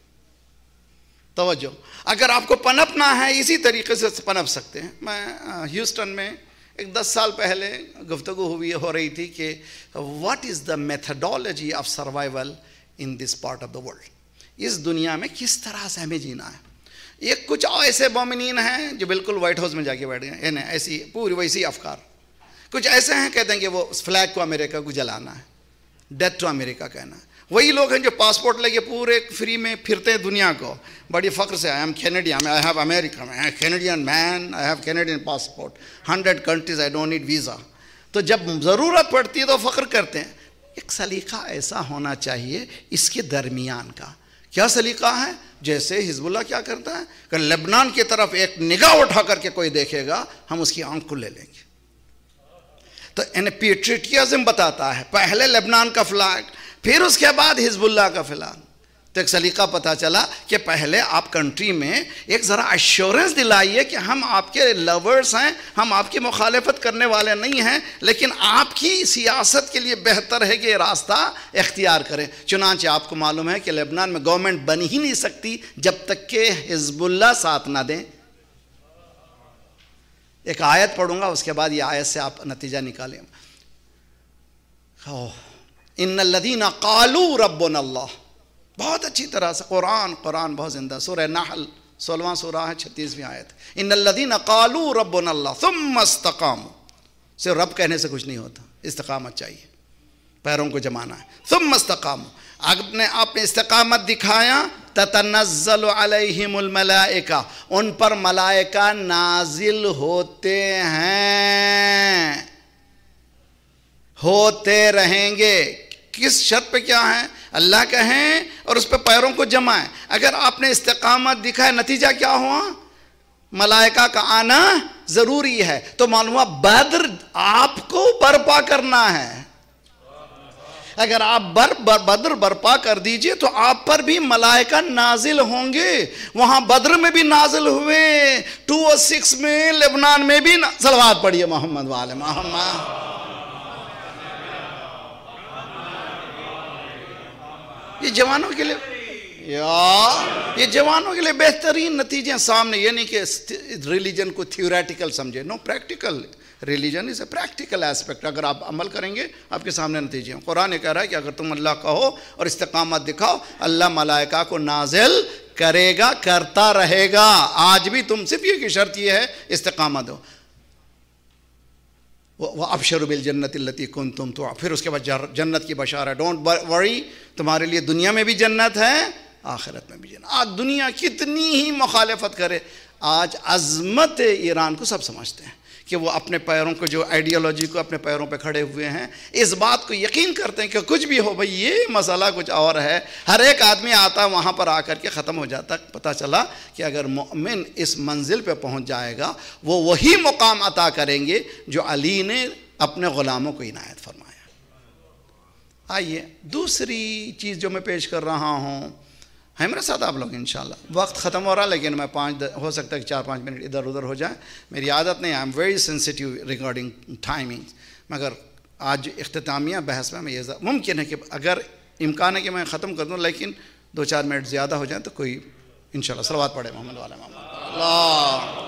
B: توجہ، اگر آپ کو پنپنا ہے اسی طریقے سے پنپ سکتے ہیں. میں ہیوسٹن میں ایک دس سال پہلے گفتگو ہوئی ہو رہی تھی کہ what is the methodology of survival in this part of the world. اس دنیا میں کس طرح سے ہمیں جینا ہے. ایک کچھ ایسے مومنین ہیں جو بالکل وائٹ ہاؤس میں جا کے بیٹھ گئے ہیں، ایسی پوری ویسی افکار. کچھ ایسے ہیں کہتے ہیں کہ وہ فلیگ کو امریکہ کو جلانا ہے، ڈیتھ ٹو امریکہ کہنا ہے. وہی لوگ ہیں جو پاسپورٹ لے کے پورے فری میں پھرتے ہیں دنیا کو بڑی فخر سے. I am Canadian, I have امریکہ میں Canadian man, I have Canadian passport, hundred countries, I don't need visa. تو جب ضرورت پڑتی ہے تو فخر کرتے ہیں. ایک سلیقہ ایسا ہونا چاہیے اس کے درمیان کا. کیا سلیقہ ہے؟ جیسے حزب اللہ کیا کرتا ہے کہ لبنان کی طرف ایک نگاہ اٹھا کر کے کوئی دیکھے گا ہم اس کی آنکھ کو لے لیں گے. تو انہیں پیٹریٹیزم بتاتا ہے، پہلے لبنان کا فلیگ پھر اس کے بعد حزب اللہ کا فلاح. تو ایک سلیقہ پتہ چلا کہ پہلے آپ کنٹری میں ایک ذرا ایشورنس دلائیے کہ ہم آپ کے لورز ہیں، ہم آپ کی مخالفت کرنے والے نہیں ہیں، لیکن آپ کی سیاست کے لیے بہتر ہے کہ یہ راستہ اختیار کریں. چنانچہ آپ کو معلوم ہے کہ لبنان میں گورنمنٹ بن ہی نہیں سکتی جب تک کہ حزب اللہ ساتھ نہ دیں. ایک آیت پڑھوں گا اس کے بعد یہ آیت سے آپ نتیجہ نکالیں. ان الذین قالوا ربنا اللہ. بہت اچھی طرح سے قرآن قرآن بہت زندہ. سورہ نحل سولہواں سورہ ہے، چھتیسویں آیت. ان الذین قالوا ربنا اللہ ثم استقاموا. صرف رب کہنے سے کچھ نہیں ہوتا، استقامت چاہیے، پیروں کو جمانا ہے. ثم استقاموا، آپ نے آپ نے استقامت دکھایا. تتنزل علیہم الملائکہ، ان پر ملائکہ نازل ہوتے ہیں، ہوتے رہیں گے. کس شرط پہ؟ کیا ہے؟ اللہ کہیں اور اس پہ پیروں کو جمائیں. اگر آپ نے استقامت دکھایا، نتیجہ کیا ہوا؟ ملائکہ کا آنا ضروری ہے. تو معلوم ہوا بدر آپ کو برپا کرنا ہے. اگر آپ بر بدر برپا کر دیجئے تو آپ پر بھی ملائکہ نازل ہوں گے. وہاں بدر میں بھی نازل ہوئے، ٹو اور سکس میں لبنان میں بھی. صلوات پڑھیے محمد والے محمد. یہ جوانوں کے لیے یا یہ جوانوں کے لیے بہترین نتیجے سامنے. یہ نہیں کہ ریلیجن کو تھیوریٹیکل سمجھے، no practical. Religion is a practical aspect. اگر آپ عمل کریں گے آپ کے سامنے نتیجے ہیں. قرآن کہہ رہا ہے کہ اگر تم اللہ کہو اور استقامت دکھاؤ، اللہ ملائکہ کو نازل کرے گا، کرتا رہے گا. آج بھی تم صرف یہ کی شرط یہ ہے استقامت دو. وَأَبْشِرُوا بِالْجَنَّةِ الَّتِي كُنْتُمْ تُوعَدُونَ. پھر اس کے بعد جنت کی بشارت. ڈونٹ وری، تمہارے لیے دنیا میں بھی جنت ہے، آخرت میں بھی جنت. آج دنیا کتنی ہی مخالفت کرے، آج عظمت ایران کو سب سمجھتے ہیں کہ وہ اپنے پیروں کو، جو آئیڈیالوجی کو اپنے پیروں پہ کھڑے ہوئے ہیں، اس بات کو یقین کرتے ہیں کہ کچھ بھی ہو بھئی یہ مسئلہ کچھ اور ہے. ہر ایک آدمی آتا وہاں پر آ کر کے ختم ہو جاتا. پتہ چلا کہ اگر مومن اس منزل پہ پہنچ جائے گا، وہ وہی مقام عطا کریں گے جو علی نے اپنے غلاموں کو عنایت فرمایا. آئیے دوسری چیز جو میں پیش کر رہا ہوں، ہے میرے ساتھ آپ لوگ انشاءاللہ. وقت ختم ہو رہا لیکن میں پانچ ہو سکتا ہے کہ چار پانچ منٹ ادھر ادھر ہو جائیں. میری عادت نہیں، I am very sensitive regarding timing. مگر آج اختتامیہ بحث میں میں یہ ممکن ہے کہ اگر امکان ہے کہ میں ختم کر دوں، لیکن دو چار منٹ زیادہ ہو جائیں تو کوئی انشاءاللہ. صلوات پڑھے محمد والا محمد. اللہ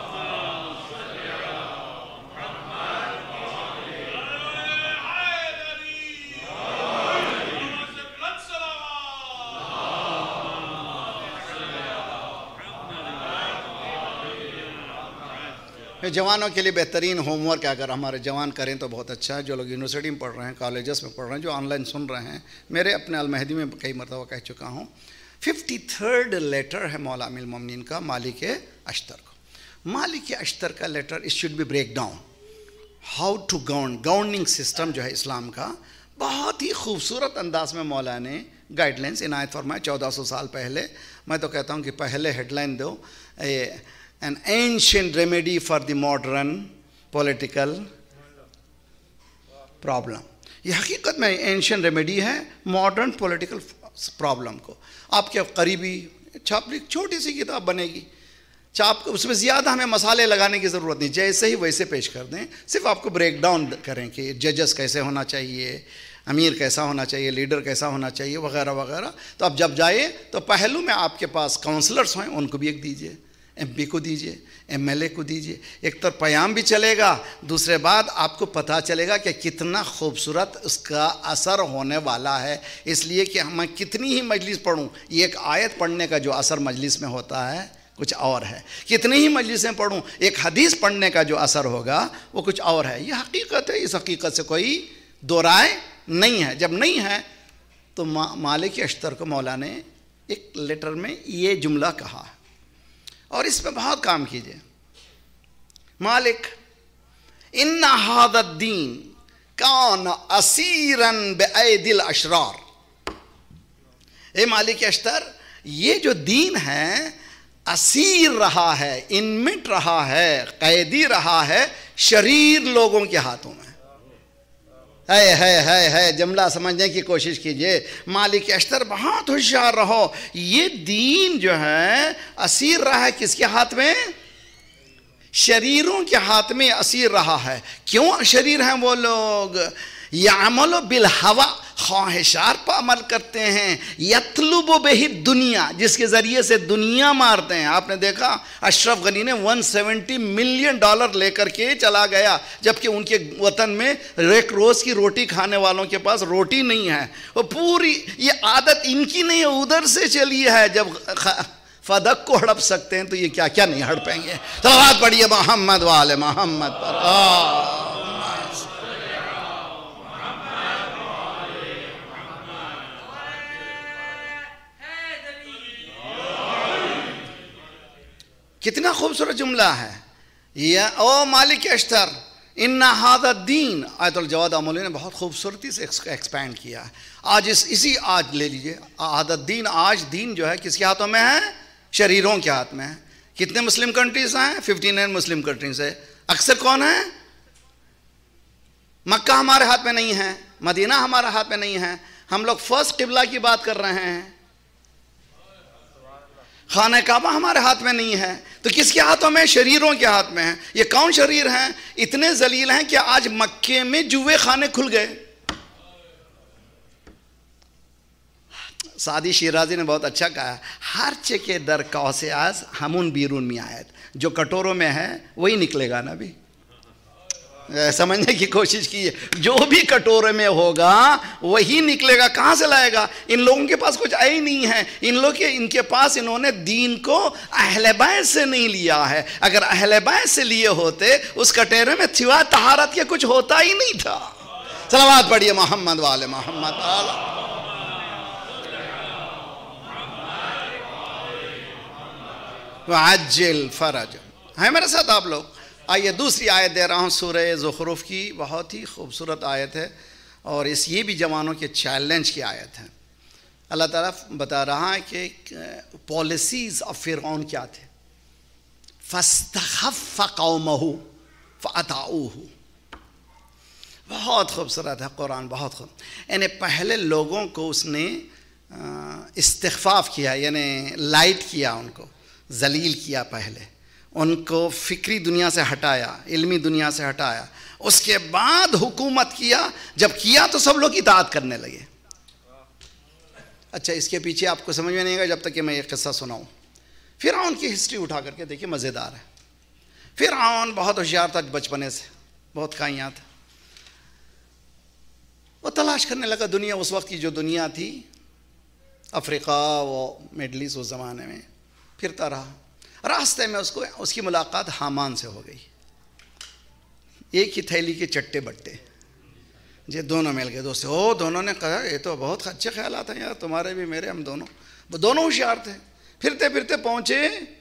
B: جوانوں کے لیے بہترین ہوم ورک اگر ہمارے جوان کریں تو بہت اچھا ہے. جو لوگ یونیورسٹی میں پڑھ رہے ہیں، کالجز میں پڑھ رہے ہیں، جو آن لائن سن رہے ہیں، میرے اپنے المہدی میں کئی مرتبہ کہہ چکا ہوں، ففٹی تھرڈ لیٹر ہے مولا امیر المومنین کا مالک اشتر کو. مالک اشتر کا letter is should be break down how to govern. Governing system جو ہے اسلام کا بہت ہی خوبصورت انداز میں مولا نے گائیڈ لائنس عنایت فرمائے چودہ سو سال پہلے. میں تو کہتا ہوں کہ پہلے ہیڈ لائن دو، an ancient remedy for the modern political problem. یہ حقیقت میں ancient remedy ہے modern political problem کو. آپ کے قریبی چھاپ چھوٹی سی کتاب بنے گی، چھاپ اس میں زیادہ ہمیں مسالے لگانے کی ضرورت نہیں، جیسے ہی ویسے پیش کر دیں. صرف آپ کو بریک ڈاؤن کریں کہ ججز کیسے ہونا چاہیے، امیر کیسا ہونا چاہیے، لیڈر کیسا ہونا چاہیے، وغیرہ وغیرہ. تو آپ جب جائیں تو پہلو میں آپ کے پاس کاؤنسلرس ہیں، ان کو بھی ایک دیجئے، ایم پی کو دیجئے، ایم ایل اے کو دیجئے. ایک طرف پیام بھی چلے گا، دوسرے بعد آپ کو پتہ چلے گا کہ کتنا خوبصورت اس کا اثر ہونے والا ہے. اس لیے کہ میں کتنی ہی مجلس پڑھوں، یہ ایک آیت پڑھنے کا جو اثر مجلس میں ہوتا ہے کچھ اور ہے. کتنی ہی مجلسیں پڑھوں، ایک حدیث پڑھنے کا جو اثر ہوگا وہ کچھ اور ہے. یہ حقیقت ہے، اس حقیقت سے کوئی دو رائے نہیں ہے. جب نہیں ہے تو مالک اشتر کو مولا نے ایک لیٹر میں یہ جملہ کہا ہے اور اس پہ بہت کام کیجئے. مالک ان ھذا الدین کان اسیرا بأیدی الاشرار. اے مالک اشتر، یہ جو دین ہے اسیر رہا ہے، انمٹ رہا ہے، قیدی رہا ہے شریر لوگوں کے ہاتھوں میں. ہے ہے ہے ہے جملہ سمجھنے کی کوشش کیجئے. مالک اشتر بہت ہوشیار رہو، یہ دین جو ہے اسیر رہا ہے کس کے ہاتھ میں؟ شریروں کے ہاتھ میں اسیر رہا ہے. کیوں شریر ہیں وہ لوگ؟ یعملوا بالہوا، خواہشات پر عمل کرتے ہیں. یطلب بہ دنیا، جس کے ذریعے سے دنیا مارتے ہیں. آپ نے دیکھا اشرف غنی نے ون سیونٹی ملین ڈالر لے کر کے چلا گیا، جبکہ ان کے وطن میں ایک روز کی روٹی کھانے والوں کے پاس روٹی نہیں ہے. وہ پوری یہ عادت ان کی نہیں ہے، ادھر سے چلی ہے. جب فدق کو ہڑپ سکتے ہیں تو یہ کیا کیا نہیں ہڑپیں گے. صلوات پڑھیے محمد وآل محمد پر. کتنا خوبصورت جملہ ہے. یا او مالک اشتر ان ھذا الدین. آیت الجواد عمولی نے بہت خوبصورتی سے اس کو ایکسپینڈ کیا ہے. آج اس اسی آج لے لیجئے ھذا الدین. آج دین جو ہے کس کے ہاتھوں میں ہے؟ شریروں کے ہاتھ میں ہے. کتنے مسلم کنٹریز ہیں؟ ففٹی نائن مسلم کنٹریز ہے. اکثر کون ہیں؟ مکہ ہمارے ہاتھ میں نہیں ہے, مدینہ ہمارے ہاتھ میں نہیں ہے. ہم لوگ فرسٹ قبلہ کی بات کر رہے ہیں. خانہ کعبہ ہمارے ہاتھ میں نہیں ہے. تو کس کے ہاتھوں میں؟ شریروں کے ہاتھ میں ہے. یہ کون شریر ہیں؟ اتنے ذلیل ہیں کہ آج مکے میں جوے خانے کھل گئے. سعدی شیرازی نے بہت اچھا کہا, ہر چکے در قوس آز ہمون بیرون میں آیت. جو کٹوروں میں ہے وہی نکلے گا نا. بھی سمجھنے کی کوشش کیے, جو بھی کٹورے میں ہوگا وہی نکلے گا. کہاں سے لائے گا؟ ان لوگوں کے پاس کچھ آئی نہیں ہے. ان لوگ کے ان کے پاس انہوں نے دین کو اہل بیت سے نہیں لیا ہے. اگر اہل بیت سے لیے ہوتے اس کٹورے میں سوائے طہارت کے کچھ ہوتا ہی نہیں تھا. صلوات پڑھیے محمد والے محمد. وعجل فرج. ہے میرے ساتھ آپ لوگ؟ آئیے دوسری آیت دے رہا ہوں سورہ زخرف کی. بہت ہی خوبصورت آیت ہے اور اس یہ بھی جوانوں کے چیلنج کی آیت ہے. اللہ تعالیٰ بتا رہا ہے کہ پالیسیز آف فرعون کیا تھے. فاستخف قومہ فاطاعوہ. بہت خوبصورت ہے قرآن, بہت خوب. یعنی پہلے لوگوں کو اس نے استخفاف کیا, یعنی لائٹ کیا, ان کو ذلیل کیا. پہلے ان کو فکری دنیا سے ہٹایا, علمی دنیا سے ہٹایا. اس کے بعد حکومت کیا. جب کیا تو سب لوگ اطاعت کرنے لگے. اچھا, اس کے پیچھے آپ کو سمجھ میں نہیں آئے گا جب تک کہ میں یہ قصہ سناؤں. فرعون کی ہسٹری اٹھا کر کے دیکھیے, مزیدار ہے. فرعون بہت ہوشیار تھا بچپنے سے, بہت کائیاں تھا. وہ تلاش کرنے لگا دنیا. اس وقت کی جو دنیا تھی افریقہ و مڈل ایسٹ اس زمانے میں, پھرتا رہا. راستے میں اس کو اس کی ملاقات حامان سے ہو گئی. ایک ہی تھیلی کے چٹے بٹے جی دونوں مل گئے دوست. او دونوں نے کہا یہ تو بہت اچھے خیالات ہیں یار, تمہارے بھی میرے, ہم دونوں. وہ دونوں ہوشیار تھے. پھرتے پھرتے پہنچے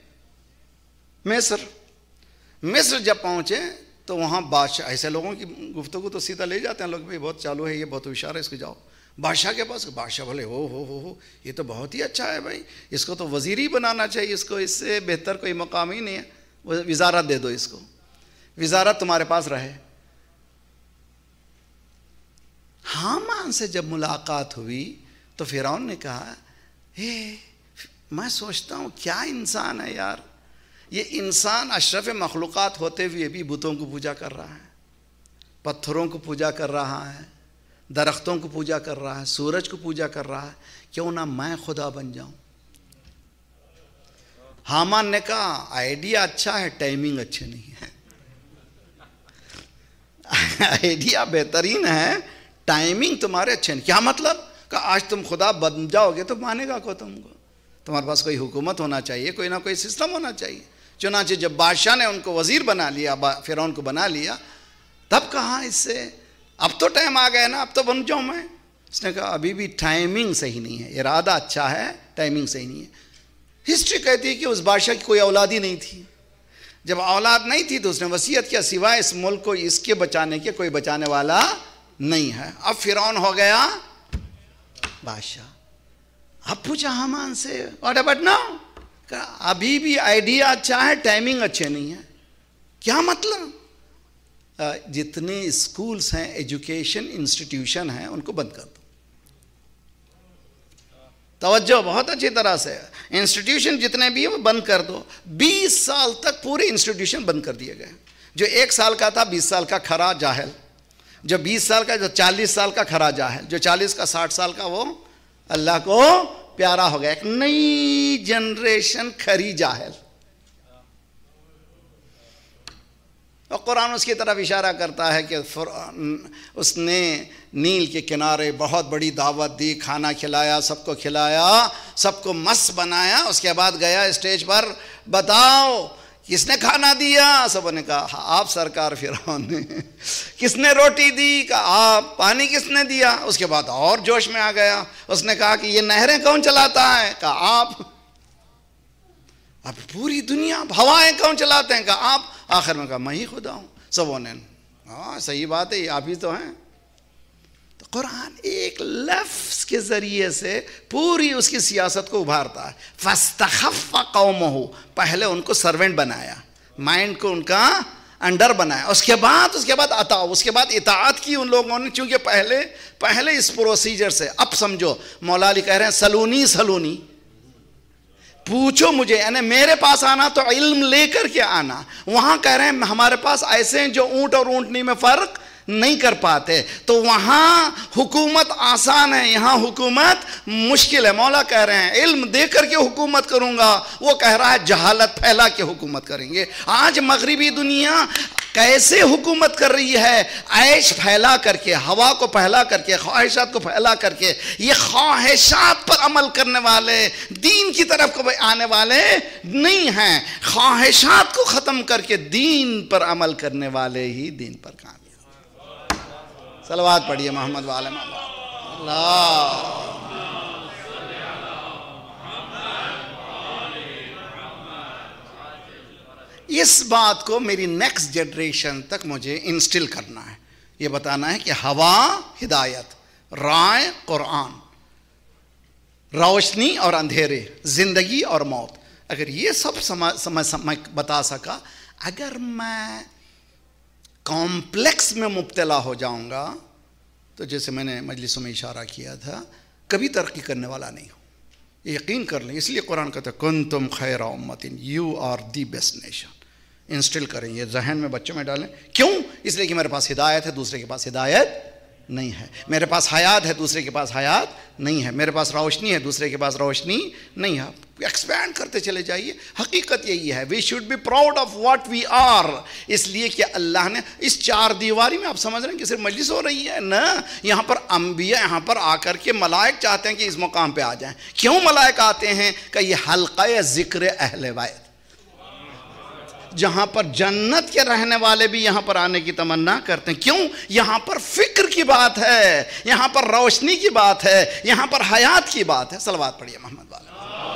B: مصر. مصر جب پہنچے تو وہاں بادشاہ, ایسے لوگوں کی گفتگو تو سیدھا لے جاتے ہیں لوگ, بھی بہت چالو ہے یہ, بہت ہوشیار ہے, اس کو جاؤ بادشاہ کے پاس. بادشاہ بولے ہو ہو ہو ہو یہ تو بہت ہی اچھا ہے بھائی, اس کو تو وزیر ہی بنانا چاہیے, اس کو اس سے بہتر کوئی مقام ہی نہیں ہے, وزارت دے دو اس کو, وزارت تمہارے پاس رہے. حامان سے جب ملاقات ہوئی تو فرعون نے کہا اے میں سوچتا ہوں کیا انسان ہے یار, یہ انسان اشرف مخلوقات ہوتے ہوئے بھی بتوں کو پوجا کر رہا ہے, پتھروں کو پوجا کر رہا ہے, درختوں کو پوجا کر رہا ہے, سورج کو پوجا کر رہا ہے. کیوں نہ میں خدا بن جاؤں. حامان نے کہا آئیڈیا اچھا ہے, ٹائمنگ اچھی نہیں ہے. آئیڈیا بہترین ہے, ٹائمنگ تمہارے اچھے نہیں. کیا مطلب؟ کہ آج تم خدا بن جاؤ گے تو مانے گا کو تم کو, تمہارے پاس کوئی حکومت ہونا چاہیے, کوئی نہ کوئی سسٹم ہونا چاہیے. چنانچہ جب بادشاہ نے ان کو وزیر بنا لیا, فرعون کو بنا لیا, تب کہا اس سے اب تو ٹائم آ گیا نا, اب تو بن جاؤں میں. اس نے کہا ابھی بھی ٹائمنگ صحیح نہیں ہے, ارادہ اچھا ہے, ٹائمنگ صحیح نہیں ہے. ہسٹری کہتی ہے کہ اس بادشاہ کی کوئی اولاد ہی نہیں تھی. جب اولاد نہیں تھی تو اس نے وصیت کیا سوائے اس ملک کو اس کے بچانے کے کوئی بچانے والا نہیں ہے. اب فرعون ہو گیا بادشاہ. اب پوچھا حامان سے واٹ اباؤٹ ناؤ, ابھی بھی آئیڈیا اچھا ہے, ٹائمنگ اچھے نہیں ہے. کیا مطلب؟ جتنے اسکولز ہیں, ایجوکیشن انسٹیٹیوشن ہیں, ان کو بند کر دو. توجہ بہت اچھی طرح سے, انسٹیٹیوشن جتنے بھی ہیں وہ بند کر دو. بیس سال تک پورے انسٹیٹیوشن بند کر دیے گئے. جو ایک سال کا تھا بیس سال کا کھرا جاہل, جو بیس سال کا, جو چالیس سال کا کھرا جاہل, جو چالیس کا ساٹھ سال کا وہ اللہ کو پیارا ہو گیا. ایک نئی جنریشن کھری جاہل. اور قرآن اس کی طرف اشارہ کرتا ہے کہ اس نے نیل کے کنارے بہت بڑی دعوت دی، کھانا کھلایا، سب کو کھلایا، سب کو مست بنایا، اس کے بعد گیا اسٹیج پر، بتاؤ کس نے کھانا دیا؟ سب نے کہا آپ سرکار فرعون نے۔ کس نے روٹی دی؟ کہا آپ۔ پانی کس نے دیا؟ اس کے بعد اور جوش میں آ گیا، اس نے کہا کہ یہ نہریں کون چلاتا ہے؟ کہا آپ۔ اب پوری دنیا ہوائیں کون چلاتے ہیں؟ کہا آپ۔ آخر میں کہا میں ہی خدا ہوں۔ سبوں نے ہاں صحیح بات ہے، یہ آپ ہی تو ہیں۔ تو قرآن ایک لفظ کے ذریعے سے پوری اس کی سیاست کو ابھارتا ہے۔ فَاسْتَخَفَّ قَوْمَهُ، پہلے ان کو سرونٹ بنایا، مائنڈ کو ان کا انڈر بنایا، اس کے بعد اس کے بعد عطا، اس کے بعد اطاعت کی ان لوگوں نے، چونکہ پہلے پہلے اس پروسیجر سے۔ اب سمجھو مولا علی کہہ رہے ہیں سلونی سلونی، پوچھو مجھے، یعنی میرے پاس آنا تو علم لے کر کے آنا۔ وہاں کہہ رہے ہیں ہمارے پاس ایسے ہیں جو اونٹ اور اونٹنی میں فرق نہیں کر پاتے، تو وہاں حکومت آسان ہے، یہاں حکومت مشکل ہے۔ مولا کہہ رہے ہیں علم دے کر کے حکومت کروں گا، وہ کہہ رہا ہے جہالت پھیلا کے حکومت کریں گے۔ آج مغربی دنیا کیسے حکومت کر رہی ہے؟ عیش پھیلا کر کے، ہوا کو پھیلا کر کے، خواہشات کو پھیلا کر کے۔ یہ خواہشات پر عمل کرنے والے دین کی طرف کو آنے والے نہیں ہیں، خواہشات کو ختم کر کے دین پر عمل کرنے والے ہی دین پر کامیاب۔ صلوات پڑھیے محمد والے محمد اللہ۔ اس بات کو میری نیکسٹ جنریشن تک مجھے انسٹل کرنا ہے، یہ بتانا ہے کہ ہوا ہدایت، رائے قرآن، روشنی اور اندھیرے، زندگی اور موت، اگر یہ سب سمجھ بتا سکا، اگر میں کمپلیکس میں مبتلا ہو جاؤں گا تو جیسے میں نے مجلسوں میں اشارہ کیا تھا، کبھی ترقی کرنے والا نہیں ہوں، یقین کر لیں۔ اس لیے قرآن کہتا ہے کنتم خیر امت، you are the best nation. Install کریں، یہ ذہن میں بچوں میں ڈالیں۔ کیوں؟ اس لیے کہ میرے پاس ہدایت ہے، دوسرے کے پاس ہدایت نہیں ہے۔ میرے پاس حیات ہے، دوسرے کے پاس حیات نہیں ہے۔ میرے پاس روشنی ہے، دوسرے کے پاس روشنی نہیں ہے۔ ایکسپینڈ کرتے چلے جائیے۔ حقیقت یہی ہے، we should be proud of what we are, اس لیے کہ اللہ نے اس چار دیواری میں، آپ سمجھ رہے ہیں کہ صرف مجلس ہو رہی ہے نا، یہاں پر انبیاء یہاں پر آ کر کے ملائک چاہتے ہیں کہ اس مقام پہ آ جائیں۔ کیوں ملائک آتے ہیں؟ کہ یہ حلقہ ذکر اہل بیت، جہاں پر جنت کے رہنے والے بھی یہاں پر آنے کی تمنا کرتے ہیں۔ کیوں؟ یہاں پر فکر کی بات ہے، یہاں پر روشنی کی بات ہے، یہاں پر حیات کی بات ہے۔ صلوات پڑھیے محمد والے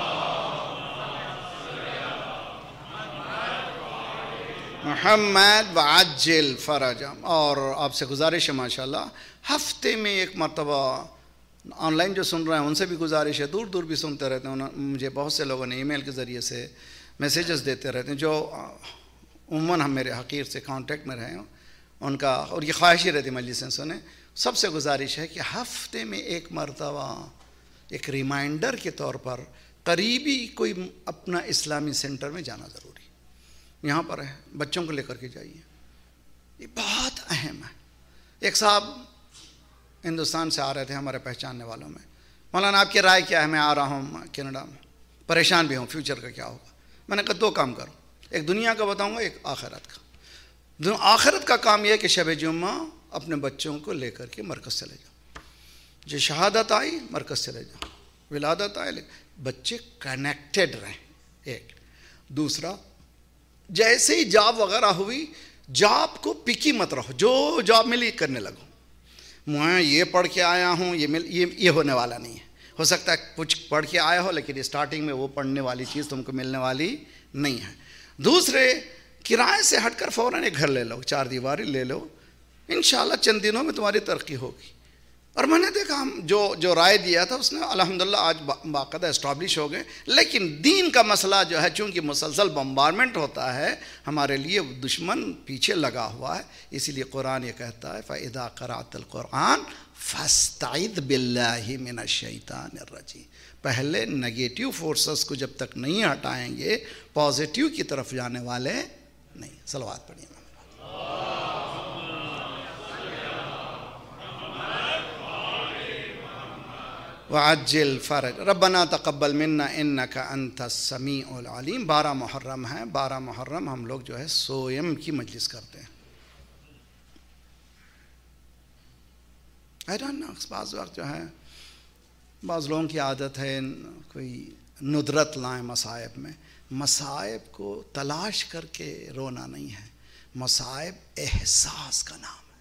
B: محمد وعجل فرجم۔ اور آپ سے گزارش ہے ماشاءاللہ، ہفتے میں ایک مرتبہ آن لائن جو سن رہے ہیں ان سے بھی گزارش ہے، دور دور بھی سنتے رہتے ہیں، مجھے بہت سے لوگوں نے ای میل کے ذریعے سے میسیجز دیتے رہتے ہیں جو عموماً ہم میرے حقیر سے کانٹیکٹ میں رہے ہیں، ان کا اور یہ خواہش ہی رہتی مجلسیں سنیں۔ سب سے گزارش ہے کہ ہفتے میں ایک مرتبہ ایک ریمائنڈر کے طور پر قریبی کوئی اپنا اسلامی سینٹر میں جانا ضروری، یہاں پر ہے، بچوں کو لے کر کے جائیے، یہ بہت اہم ہے۔ ایک صاحب ہندوستان سے آ رہے تھے ہمارے پہچاننے والوں میں، مولانا آپ کی رائے کیا ہے؟ میں آ رہا ہوں کینیڈا میں، پریشان بھی ہوں، فیوچر کا کیا ہوگا؟ میں نے کہا دو کام کرو، ایک دنیا کا بتاؤں گا، ایک آخرت کا۔ آخرت کا کام یہ ہے کہ شب جمعہ اپنے بچوں کو لے کر کے مرکز چلے جاؤ، جو شہادت آئی مرکز چلے جاؤ، ولادت آئے بچے کنیکٹڈ رہیں، ایک۔ دوسرا، جیسے ہی جاب وغیرہ ہوئی، جاب کو پکی مت رہو، جو جاب ملی کرنے لگو۔ میں یہ پڑھ کے آیا ہوں، یہ مل یہ یہ ہونے والا نہیں ہے۔ ہو سکتا ہے کچھ پڑھ کے آیا ہو لیکن اسٹارٹنگ میں وہ پڑھنے والی چیز تم کو ملنے والی نہیں ہے۔ دوسرے، کرائے سے ہٹ کر فوراً ایک گھر لے لو، چار دیواری لے لو، انشاءاللہ چند دنوں میں تمہاری ترقی ہوگی۔ اور میں نے دیکھا ہم جو جو رائے دیا تھا اس نے الحمدللہ آج باقاعدہ اسٹیبلش ہو گئے، لیکن دین کا مسئلہ جو ہے چونکہ مسلسل بمبارمنٹ ہوتا ہے، ہمارے لیے دشمن پیچھے لگا ہوا ہے، اسی لیے قرآن یہ کہتا ہے فَإِذَا قَرَأْتَ الْقُرْآنَ فَاسْتَعِذْ بِاللَّهِ مِنَ الشَّيْطَانِ الرَّجِيمِ۔ پہلے نگیٹیو فورسز کو جب تک نہیں ہٹائیں گے، پازیٹیو کی طرف جانے والے نہیں۔ صلوات پڑھیے۔ وعجل فرج ربنا تقبل منا انک انت السمیع العلیم۔ بارہ محرم ہے، بارہ محرم ہم لوگ جو ہے سویم کی مجلس کرتے ہیں۔ آئی ڈونٹ نو، بعض وقت جو ہے بعض لوگوں کی عادت ہے کوئی ندرت لائیں مصائب میں. مصائب کو تلاش کر کے رونا نہیں ہے، مصائب احساس کا نام ہے.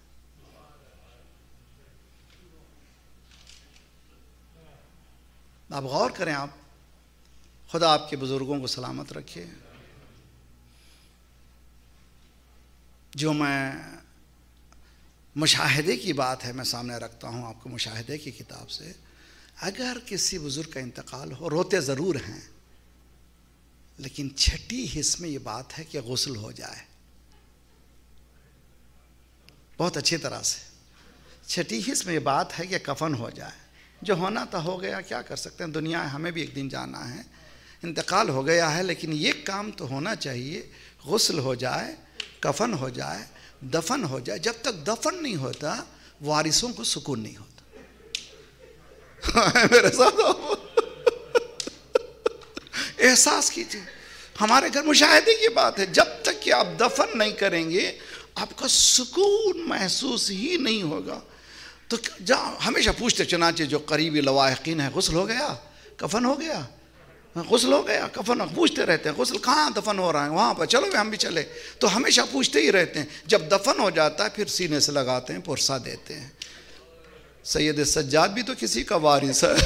B: آپ غور کریں، آپ خدا آپ کے بزرگوں کو سلامت رکھے. جو میں مشاہدے کی بات ہے میں سامنے رکھتا ہوں آپ کو مشاہدے کی کتاب سے، اگر کسی بزرگ کا انتقال ہو، روتے ضرور ہیں، لیکن چھٹی حص میں یہ بات ہے کہ غسل ہو جائے بہت اچھی طرح سے. چھٹی حص میں یہ بات ہے کہ کفن ہو جائے. جو ہونا تھا ہو گیا، کیا کر سکتے ہیں، دنیا ہے، ہمیں بھی ایک دن جانا ہے، انتقال ہو گیا ہے، لیکن یہ کام تو ہونا چاہیے، غسل ہو جائے، کفن ہو جائے، دفن ہو جائے. جب تک دفن نہیں ہوتا وارثوں کو سکون نہیں ہوتا. میرے ساتھ احساس کیجیے، ہمارے گھر مشاہدے کی بات ہے، جب تک کہ آپ دفن نہیں کریں گے آپ کا سکون محسوس ہی نہیں ہوگا. تو ہمیشہ پوچھتے، چنانچہ جو قریبی لواحقین ہیں، غسل ہو گیا، کفن ہو گیا، غسل ہو گیا، کفن، پوچھتے رہتے ہیں غسل کہاں دفن ہو رہا ہے، وہاں پر چلو ہم بھی چلے. تو ہمیشہ پوچھتے ہی رہتے ہیں. جب دفن ہو جاتا ہے پھر سینے سے لگاتے ہیں، پرسا دیتے ہیں. سید سجاد بھی تو کسی کا وارث ہے.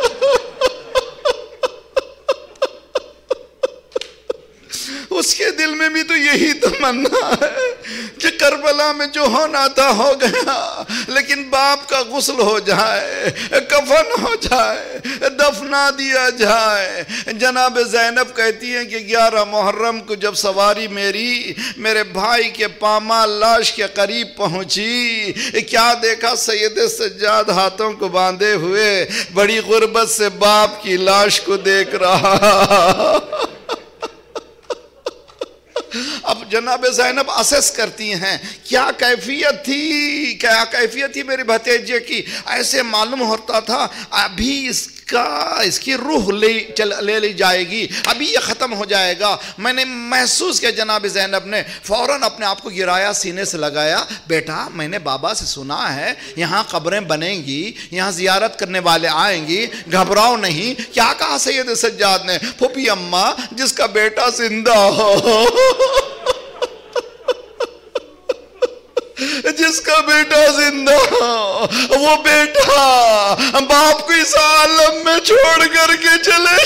B: اس کے دل میں بھی تو یہی تمنا ہے کہ کربلا میں جو ہونا تھا ہو گیا، لیکن باپ کا غسل ہو جائے، کفن ہو جائے، دفنا دیا جائے. جناب زینب کہتی ہیں کہ گیارہ محرم کو جب سواری میری میرے بھائی کے پامال لاش کے قریب پہنچی، کیا دیکھا، سید سجاد ہاتھوں کو باندھے ہوئے بڑی غربت سے باپ کی لاش کو دیکھ رہا. اب جناب زینب اسیس کرتی ہیں کیا کیفیت تھی، کیا کیفیت تھی میرے بھتیجے کی. ایسے معلوم ہوتا تھا ابھی اس کا اس کی روح لے چل لے لی جائے گی، ابھی یہ ختم ہو جائے گا. میں نے محسوس کیا جناب زینب نے فوراً اپنے آپ کو گرایا، سینے سے لگایا. بیٹا میں نے بابا سے سنا ہے یہاں قبریں بنیں گی، یہاں زیارت کرنے والے آئیں گی، گھبراؤ نہیں. کیا کہا سید سجاد نے، پھوپھی اماں جس کا بیٹا زندہ ہو، جس کا بیٹا زندہ ہو، وہ بیٹا باپ کو اس عالم میں چھوڑ کر کے چلے.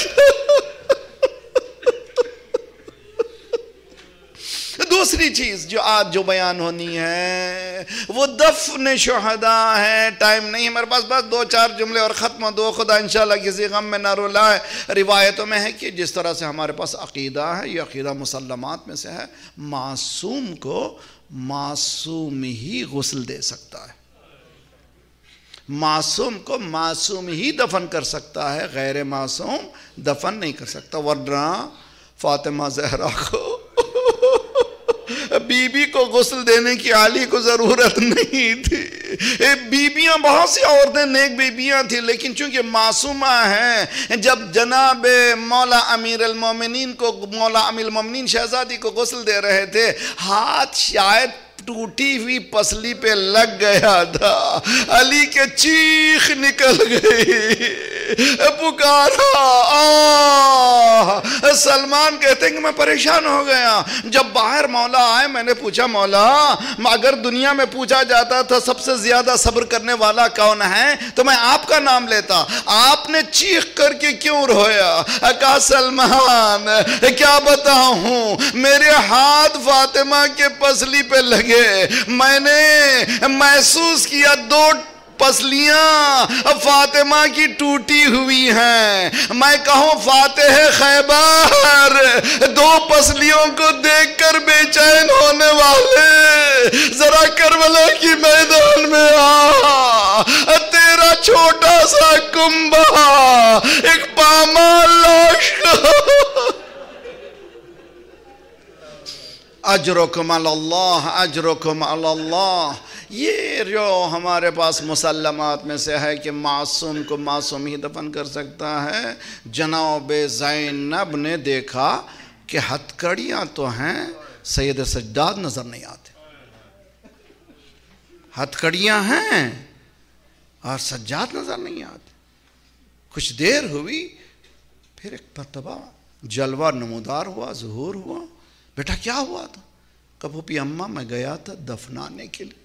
B: دوسری چیز جو آج جو بیان ہونی ہے وہ دفن شہداء ہے. ٹائم نہیں ہمارے پاس، بس دو چار جملے اور ختم دو. خدا انشاءاللہ کسی غم میں نہ رلائے. روایتوں میں ہے کہ جس طرح سے ہمارے پاس عقیدہ ہے، یہ عقیدہ مسلمات میں سے ہے، معصوم کو معصوم ہی غسل دے سکتا ہے، معصوم کو معصوم ہی دفن کر سکتا ہے، غیر معصوم دفن نہیں کر سکتا. ورنہ فاطمہ زہرا کو بی بی کو غسل دینے کی علی کو ضرورت نہیں تھی. بیبیاں بہت سی عورتیں نیک بیبیاں تھیں، لیکن چونکہ معصومہ ہیں، جب جناب مولا امیر المومنین کو مولا امیر المومنین شہزادی کو غسل دے رہے تھے، ہاتھ شاید ٹوٹی ہوئی پسلی پہ لگ گیا تھا، علی کے چیخ نکل گئی، پکارا آہ. سلمان کہتے ہیں کہ میں پریشان ہو گیا. جب باہر مولا آئے میں نے پوچھا مولا اگر دنیا میں پوچھا جاتا تھا سب سے زیادہ صبر کرنے والا کون ہے تو میں آپ کا نام لیتا، آپ نے چیخ کر کے کیوں رویا؟ کہا سلمان کیا بتاؤں، میرے ہاتھ فاطمہ کے پسلی پہ لگے، میں نے محسوس کیا دو پسلیاں فاطمہ کی ٹوٹی ہوئی ہیں. میں کہوں فاتح خیبر، دو پسلیوں کو دیکھ کر بے چین ہونے والے ذرا کربلا کی میدان میں آ. تیرا چھوٹا سا کنبہ ایک پامال لاش کا. اجرکم علی اللہ، اجرکم علی اللہ. یہ جو ہمارے پاس مسلمات میں سے ہے کہ معصوم کو معصوم ہی دفن کر سکتا ہے. جناب زینب نے دیکھا کہ ہتھکڑیاں تو ہیں، سید سجاد نظر نہیں آتے. ہتھکڑیاں ہیں اور سجاد نظر نہیں آتے. کچھ دیر ہوئی پھر ایک مرتبہ جلوہ نمودار ہوا، ظہور ہوا. بیٹا کیا ہوا تھا؟ کہ پھوپھی اماں میں گیا تھا دفنانے کے لیے.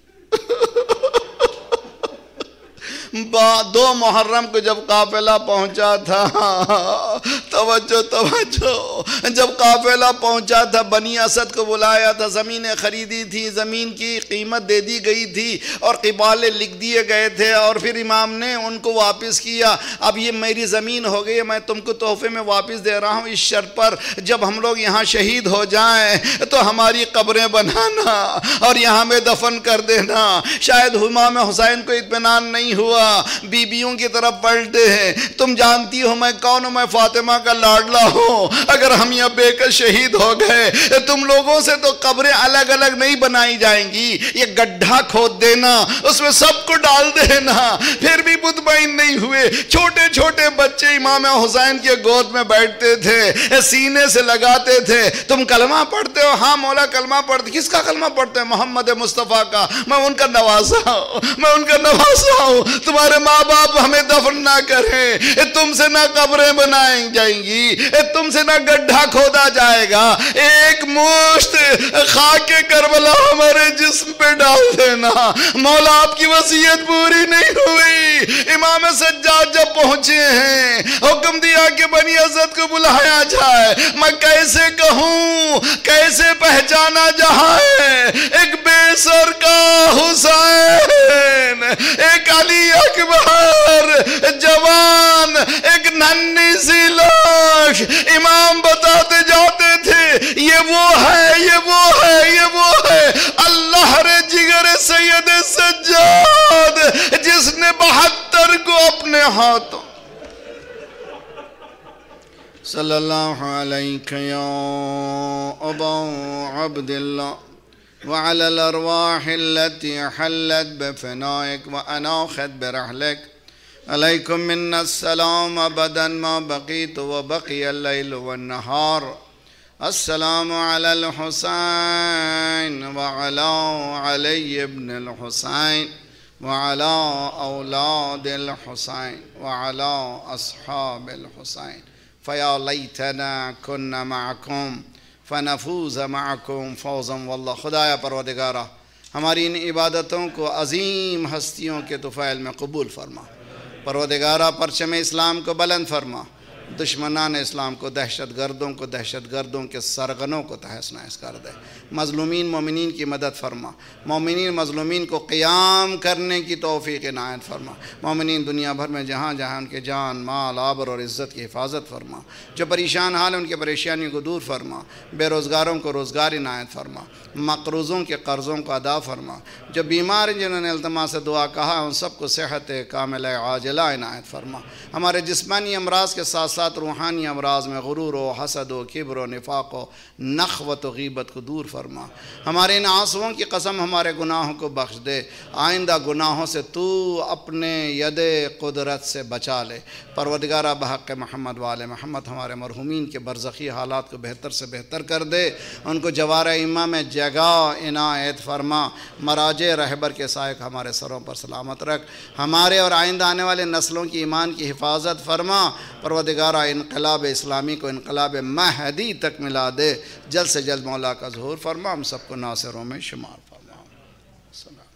B: دو محرم کو جب قافلہ پہنچا تھا، توجہ توجہ، جب قافلہ پہنچا تھا بنی اسد کو بلایا تھا، زمینیں خریدی تھی، زمین کی قیمت دے دی گئی تھی اور قبالے لکھ دیے گئے تھے، اور پھر امام نے ان کو واپس کیا. اب یہ میری زمین ہو گئی، میں تم کو تحفے میں واپس دے رہا ہوں اس شرط پر جب ہم لوگ یہاں شہید ہو جائیں تو ہماری قبریں بنانا اور یہاں میں دفن کر دینا. شاید امام حسین کو اطمینان نہیں ہوا، بیبیوں کی طرف پلٹے ہیں. تم جانتی ہو میں کون ہوں، میں فاطمہ کا لاڈلا ہوں. اگر ہم یہاں بے کر شہید ہو گئے تم لوگوں سے تو قبریں الگ الگ نہیں بنائی جائیں گی، یہ گڈھا کھود دینا، اس میں سب کو ڈال دینا. پھر بھی مطمئن نہیں ہوئے. چھوٹے چھوٹے بچے امام حسین کے گود میں بیٹھتے تھے، سینے سے لگاتے تھے. تم کلمہ پڑھتے ہو؟ ہاں مولا کلمہ پڑھتے. کس کا کلمہ پڑھتے ہیں؟ محمد مصطفیٰ کا. میں ان کا نوازا ہوں، میں ان کا نوازا ہوں. تمہارے ماں باپ ہمیں دفن نہ کریں، تم سے نہ قبریں بنائیں جائیں گی، تم سے نہ گڈھا کھودا جائے گا. ایک مشت خاک کربلا ہمارے جسم پہ ڈال دینا. مولا آپ کی وصیت پوری نہیں ہوئی. امام سجاد جب پہنچے ہیں حکم دیا کہ بنی اسد کو بلایا جائے. میں کیسے کہوں، کیسے پہچانا جائے؟ ایک بے سر کا حسین، ایک علی اکبر جوان، ایک ننھی سی لاش. امام بتاتے جاتے تھے یہ وہ ہے، یہ وہ ہے، یہ وہ ہے. اللہ رے جگر سید سجاد جس نے بہتر کو اپنے ہاتھوں. صلی اللہ علیہ یا ابا عبداللہ وعلى الأرواح التي حلت بفنائك وأناخت برحلك عليكم منا السلام أبدا ما بقيت وبقي الليل والنهار. السلام على الحسين وعلى علي بن الحسين وعلى أولاد الحسين وعلى أصحاب الحسين. فيا ليتنا كنا معكم فنفوز معکم فوزا واللہ. خدایا پروردگارہ ہماری ان عبادتوں کو عظیم ہستیوں کے طفیل میں قبول فرما. پروردگارہ پرچم اسلام کو بلند فرما. دشمنان اسلام کو، دہشت گردوں کو، دہشت گردوں کے سرغنوں کو تہس نہس کر دے. مظلومین مومنین کی مدد فرما. مومنین مظلومین کو قیام کرنے کی توفیق عنایت فرما. مومنین دنیا بھر میں جہاں جہاں ان کے جان مال آبر اور عزت کی حفاظت فرما. جو پریشان حال ہیں ان کے پریشانیوں کو دور فرما. بے روزگاروں کو روزگار عنایت فرما. مقروضوں کے قرضوں کو ادا فرما. جو بیمار ہیں جنہوں نے التماس سے دعا کہا ان سب کو صحت کاملہ عاجلہ عنایت فرما. ہمارے جسمانی امراض کے ساتھ ساتھ روحانی امراض میں غرور و حسد و کبر و نفاق و نخوت و غیبت کو دور فرما. ہمارے ان آنسوؤں کی قسم ہمارے گناہوں کو بخش دے. آئندہ گناہوں سے تو اپنے ید قدرت سے بچا لے. پروردگارہ بحق محمد والے محمد ہمارے مرحومین کے برزخی حالات کو بہتر سے بہتر کر دے. ان کو جوار ائمہ میں جگہ عنایت فرما. مراجع رہبر کے سائق ہمارے سروں پر سلامت رکھ. ہمارے اور آئندہ آنے والے نسلوں کی ایمان کی حفاظت فرما. پروردگارہ انقلاب اسلامی کو انقلاب مہدی تک ملا دے. جلد سے جلد مولا کا ظہور فرما. ہم سب کو ناصروں میں شمار فرما.